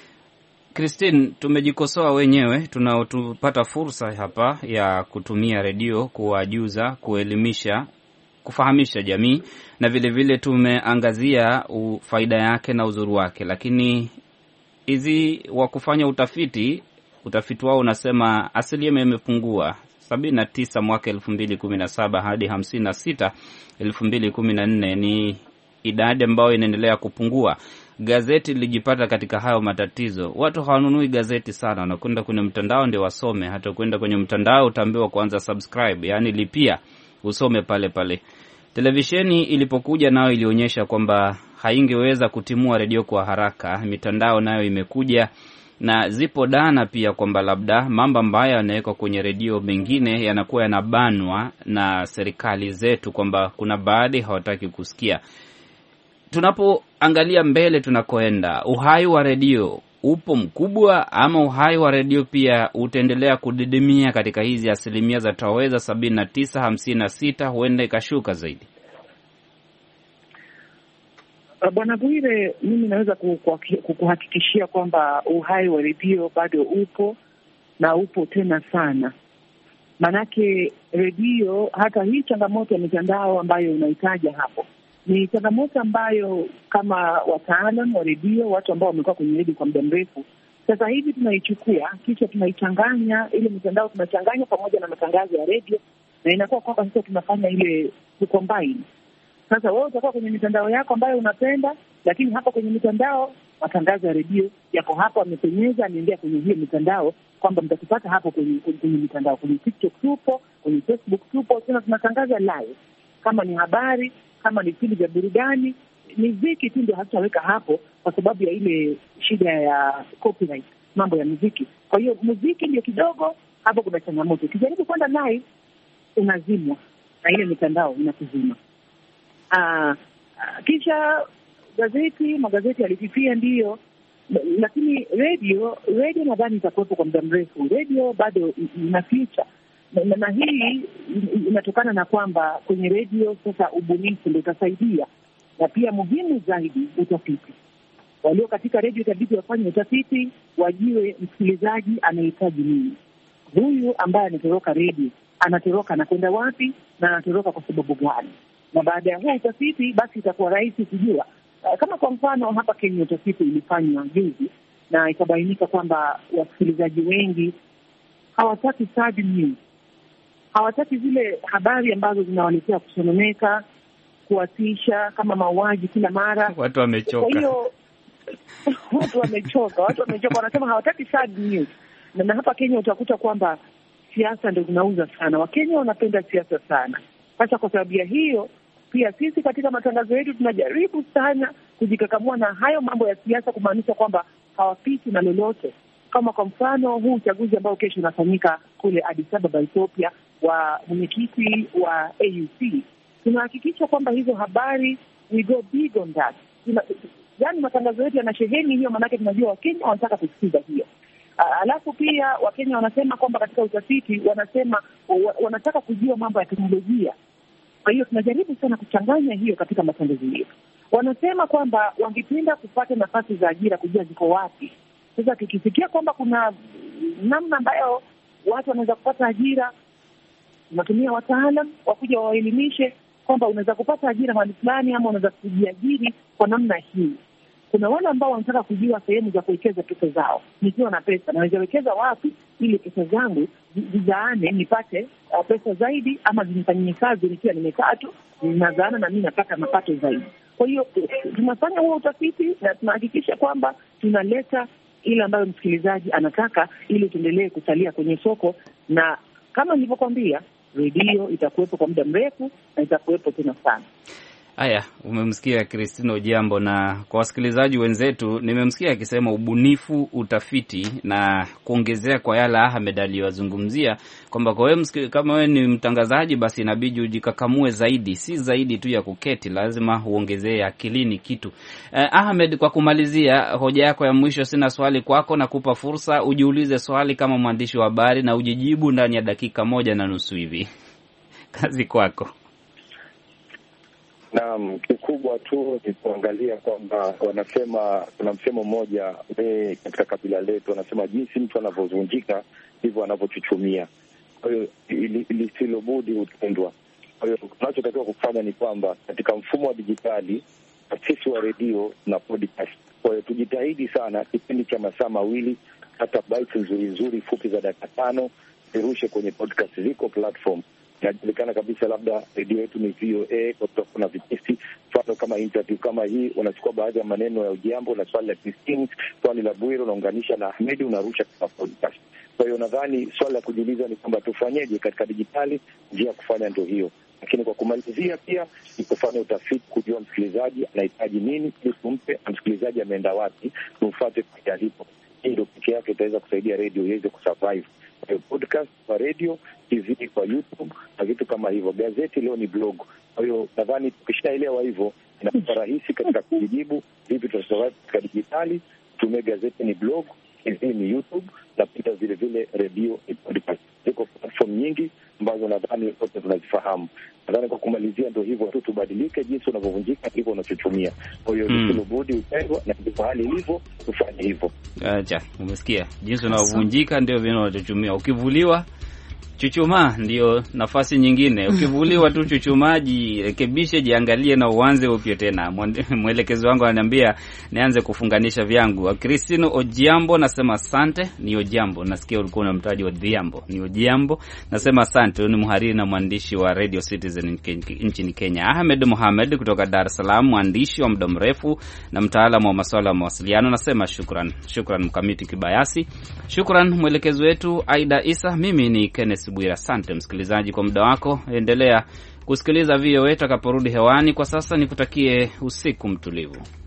Christine, tumejikosoa wenyewe tunaotupata fursa hapa ya kutumia redio kuwajuza, kuelimisha, kufahamisha jamii, na vile vile tumeangazia faida yake na uzuri wake. Lakini hizi wa kufanya utafiti, utafiti wao unasema asilimia imepungua sabini na tisa mwaka elfu mbili kumi na saba hadi hamsini na sita elfu mbili kumi na nne. Ni idadi ambayo inaendelea kupungua. Gazeti lijipata katika hayo matatizo. Watu hawanunui gazeti sana, wanakwenda kwenye mtandao ndio wasome. Hata kwenda kwenye mtandao utaambiwa kwanza subscribe, yani lipia usome pale pale. Televisheni ilipokuja nayo ilionyesha kwamba haingeweza kutimua redio kwa haraka. Mitandao nayo imekuja na zipo dana pia kwamba labda mambo ambayo yanawekwa kwenye redio mengine yanakuwa yanabanwa na serikali zetu, kwamba kuna baadhi hawataki kusikia. tunapoangalia mbele tunakoenda, uhai wa redio upo mkubwa ama uhai wa redio pia utaendelea kudidimia katika hizi asilimia za taweza sabini na tisa, hamsini na sita, huenda ikashuka zaidi? Bwana Bwire, mimi naweza kukuhakikishia kwamba uhai wa redio bado upo na upo tena sana. Maanake redio, hata hii changamoto ya mitandao ambayo unahitaja hapo, ni changamoto ambayo kama wataalam wa redio, watu ambao wamekuwa kwenye redio kwa muda mrefu, sasa hivi tunaichukua kisha tunaichanganya ile mitandao, tunachanganya pamoja na matangazo ya redio, na inakuwa kwamba sasa tunafanya ile kucombine. Sasa wewe utakuwa kwenye mitandao yako ambayo unapenda, lakini hapa kwenye mitandao matangazo ya redio yako hapo, amepenyeza anaingia kwenye hiyo mitandao, kwamba mtakupata hapo kwenye kwenye mitandao, kwenye TikTok tupo, kwenye Facebook tupo, tena tunatangaza live. Kama ni habari, kama ni vipindi vya burudani, muziki tu ndio hatutaweka hapo kwa sababu ya ile shida ya copyright, mambo ya muziki. Kwa hiyo muziki ndio kidogo hapo kuna changamoto. Ukijaribu kwenda live unazimwa na ile mitandao inakuzima. Ah, kisha gazeti, magazeti yalififia ndio, lakini radio, radio nadhani itakuwepo kwa muda mrefu. Radio bado ina future. Na, na, na hii inatokana na kwamba kwenye radio sasa ubunifu ndio utasaidia, na pia muhimu zaidi utafiti. Walio katika radio itabidi wafanye utafiti, wajue msikilizaji anahitaji nini. Huyu ambaye anatoroka radio, anatoroka na kwenda wapi na anatoroka kwa sababu gani? Na baada ya huo utafiti basi itakuwa rahisi kujua. Kama kwa mfano hapa Kenya utafiti ulifanywa juzi na ikabainika kwamba wasikilizaji wengi hawataki sad news. Hawataki zile habari ambazo zinawaletea kusononeka, kuwatisha, kama mauaji kila mara. Watu wamechoka. Kwa hiyo watu wamechoka, watu wamechoka, wanasema hawataki sad news. Na, na hapa Kenya utakuta kwamba siasa ndio zinauza sana. Wakenya wanapenda siasa sana. Sasa kwa sababu ya hiyo pia sisi katika matangazo yetu tunajaribu sana kujikakamua na hayo mambo ya siasa, kumaanisha kwamba hawapiti na lolote. Kama kwa mfano huu uchaguzi ambao kesho unafanyika kule Addis Ababa, Ethiopia, wa mwenyekiti wa A U C, tunahakikisha kwamba hizo habari we go big on that. Yaani matangazo yetu yanasheheni hiyo, maanake tunajua Wakenya wanataka kusikiza hiyo. Uh, alafu pia Wakenya wanasema kwamba katika utafiti wanasema wanataka kujua mambo ya teknolojia. Kwa hiyo tunajaribu sana kuchanganya hiyo katika matangazo yetu. Wanasema kwamba wangependa kupata nafasi za ajira, kujua ziko wapi. Sasa tukisikia kwamba kuna namna ambayo watu wanaweza kupata ajira, tunatumia wataalam wakuja waelimishe kwamba unaweza kupata ajira mahali fulani ama unaweza kujiajiri kwa namna hii. Kuna wale ambao wanataka kujua sehemu za kuwekeza pesa zao. Nikiwa na pesa naweza wekeza wapi ili pesa zangu zizaane, nipate uh, pesa zaidi, ama zinifanyie kazi nikiwa nimekaa tu ninazaana na mimi napata mapato zaidi. Kwa hiyo tunafanya huo utafiti na tunahakikisha kwamba tunaleta ile ambayo msikilizaji anataka ili tuendelee kusalia kwenye soko, na kama nilivyokuambia redio itakuwepo kwa muda mrefu na itakuwepo tena sana. Haya, umemsikia Christine Ojiambo, na kwa wasikilizaji wenzetu nimemsikia akisema ubunifu, utafiti na kuongezea kwa yale Ahmed aliyozungumzia kwamba kwa wewe kama wewe ni mtangazaji basi inabidi ujikakamue zaidi, si zaidi tu ya kuketi, lazima uongezee akilini kitu. Eh, Ahmed, kwa kumalizia hoja yako ya mwisho, sina swali kwako na kupa fursa ujiulize swali kama mwandishi wa habari na ujijibu ndani ya dakika moja na nusu hivi. Kazi kwako. Naam, kikubwa tu ni kuangalia kwamba wanasema, kuna msemo mmoja e, katika kabila letu wanasema jinsi mtu anavyovunjika ndivyo anavyochuchumia. Kwa hiyo lisilobudi hutendwa. Kwa hiyo tunachotakiwa kufanya ni kwamba katika mfumo wa dijitali, sisi wa redio na podcast, kwa hiyo tujitahidi sana kipindi cha masaa mawili, hata bites nzuri nzuri fupi za dakika tano zirushe kwenye podcast. Ziko platform inajulikana kabisa, labda redio yetu ni V O A, kwa sababu kuna vipindi mfano kama interview kama hii, unachukua baadhi ya maneno ya Ojiambo na swali la Christine, swali la Bwire unaunganisha na Ahmed, unarusha kwa podcast. Kwa hiyo nadhani swali la kujiuliza ni kwamba tufanyeje katika dijitali. Njia ya kufanya ndio hiyo, lakini kwa kumalizia pia ni kufanya utafiti, kujua msikilizaji anahitaji nini ili tumpe, msikilizaji ameenda wapi, tumfuate kwa alipo. Hii ndio pekee yake itaweza kusaidia redio iweze kusurvive. podcast, kwa radio, T V, kwa YouTube na vitu kama hivyo. Gazeti leo ni blog. Kwa hiyo nadhani tukishaelewa hivyo inakuwa rahisi katika kujibu vipi tutasurvive katika dijitali. Tumia gazeti ni blog, T V ni YouTube, na pia vile vile radio ni podcast. Ziko platform nyingi ambazo nadhani wote tunazifahamu. Nadhani kwa kumalizia ndio hivyo tu, tubadilike, jinsi unavyovunjika ndivyo unachotumia. Kwa hiyo mm. Tulibudi upendwa na ndivyo hali ilivyo, tufanye hivyo. Acha, umesikia? Jinsi unavyovunjika ndio vile unachotumia. Ukivuliwa chuchuma ndio nafasi nyingine. Ukivuliwa tu chuchumaji, rekebishe, jiangalie na uanze upya tena. Mwelekezi wangu ananiambia nianze kufunganisha vyangu. Christine Ojiambo nasema asante. Ni Ojiambo, nasikia ulikuwa unamtaji Odhiambo. Ni Ojiambo nasema asante. Ni mhariri na mwandishi wa Radio Citizen nchini Kenya. Ahmed Mohamed kutoka Dar es Salaam, mwandishi wa muda mrefu na mtaalamu wa masuala ya mawasiliano, nasema shukran. Shukran Mkamiti Kibayasi. Shukran mwelekezi wetu Aida Isa. Mimi ni Kenneth Bwira. Asante msikilizaji kwa muda wako. Endelea kusikiliza V O A takaporudi hewani. Kwa sasa nikutakie usiku mtulivu.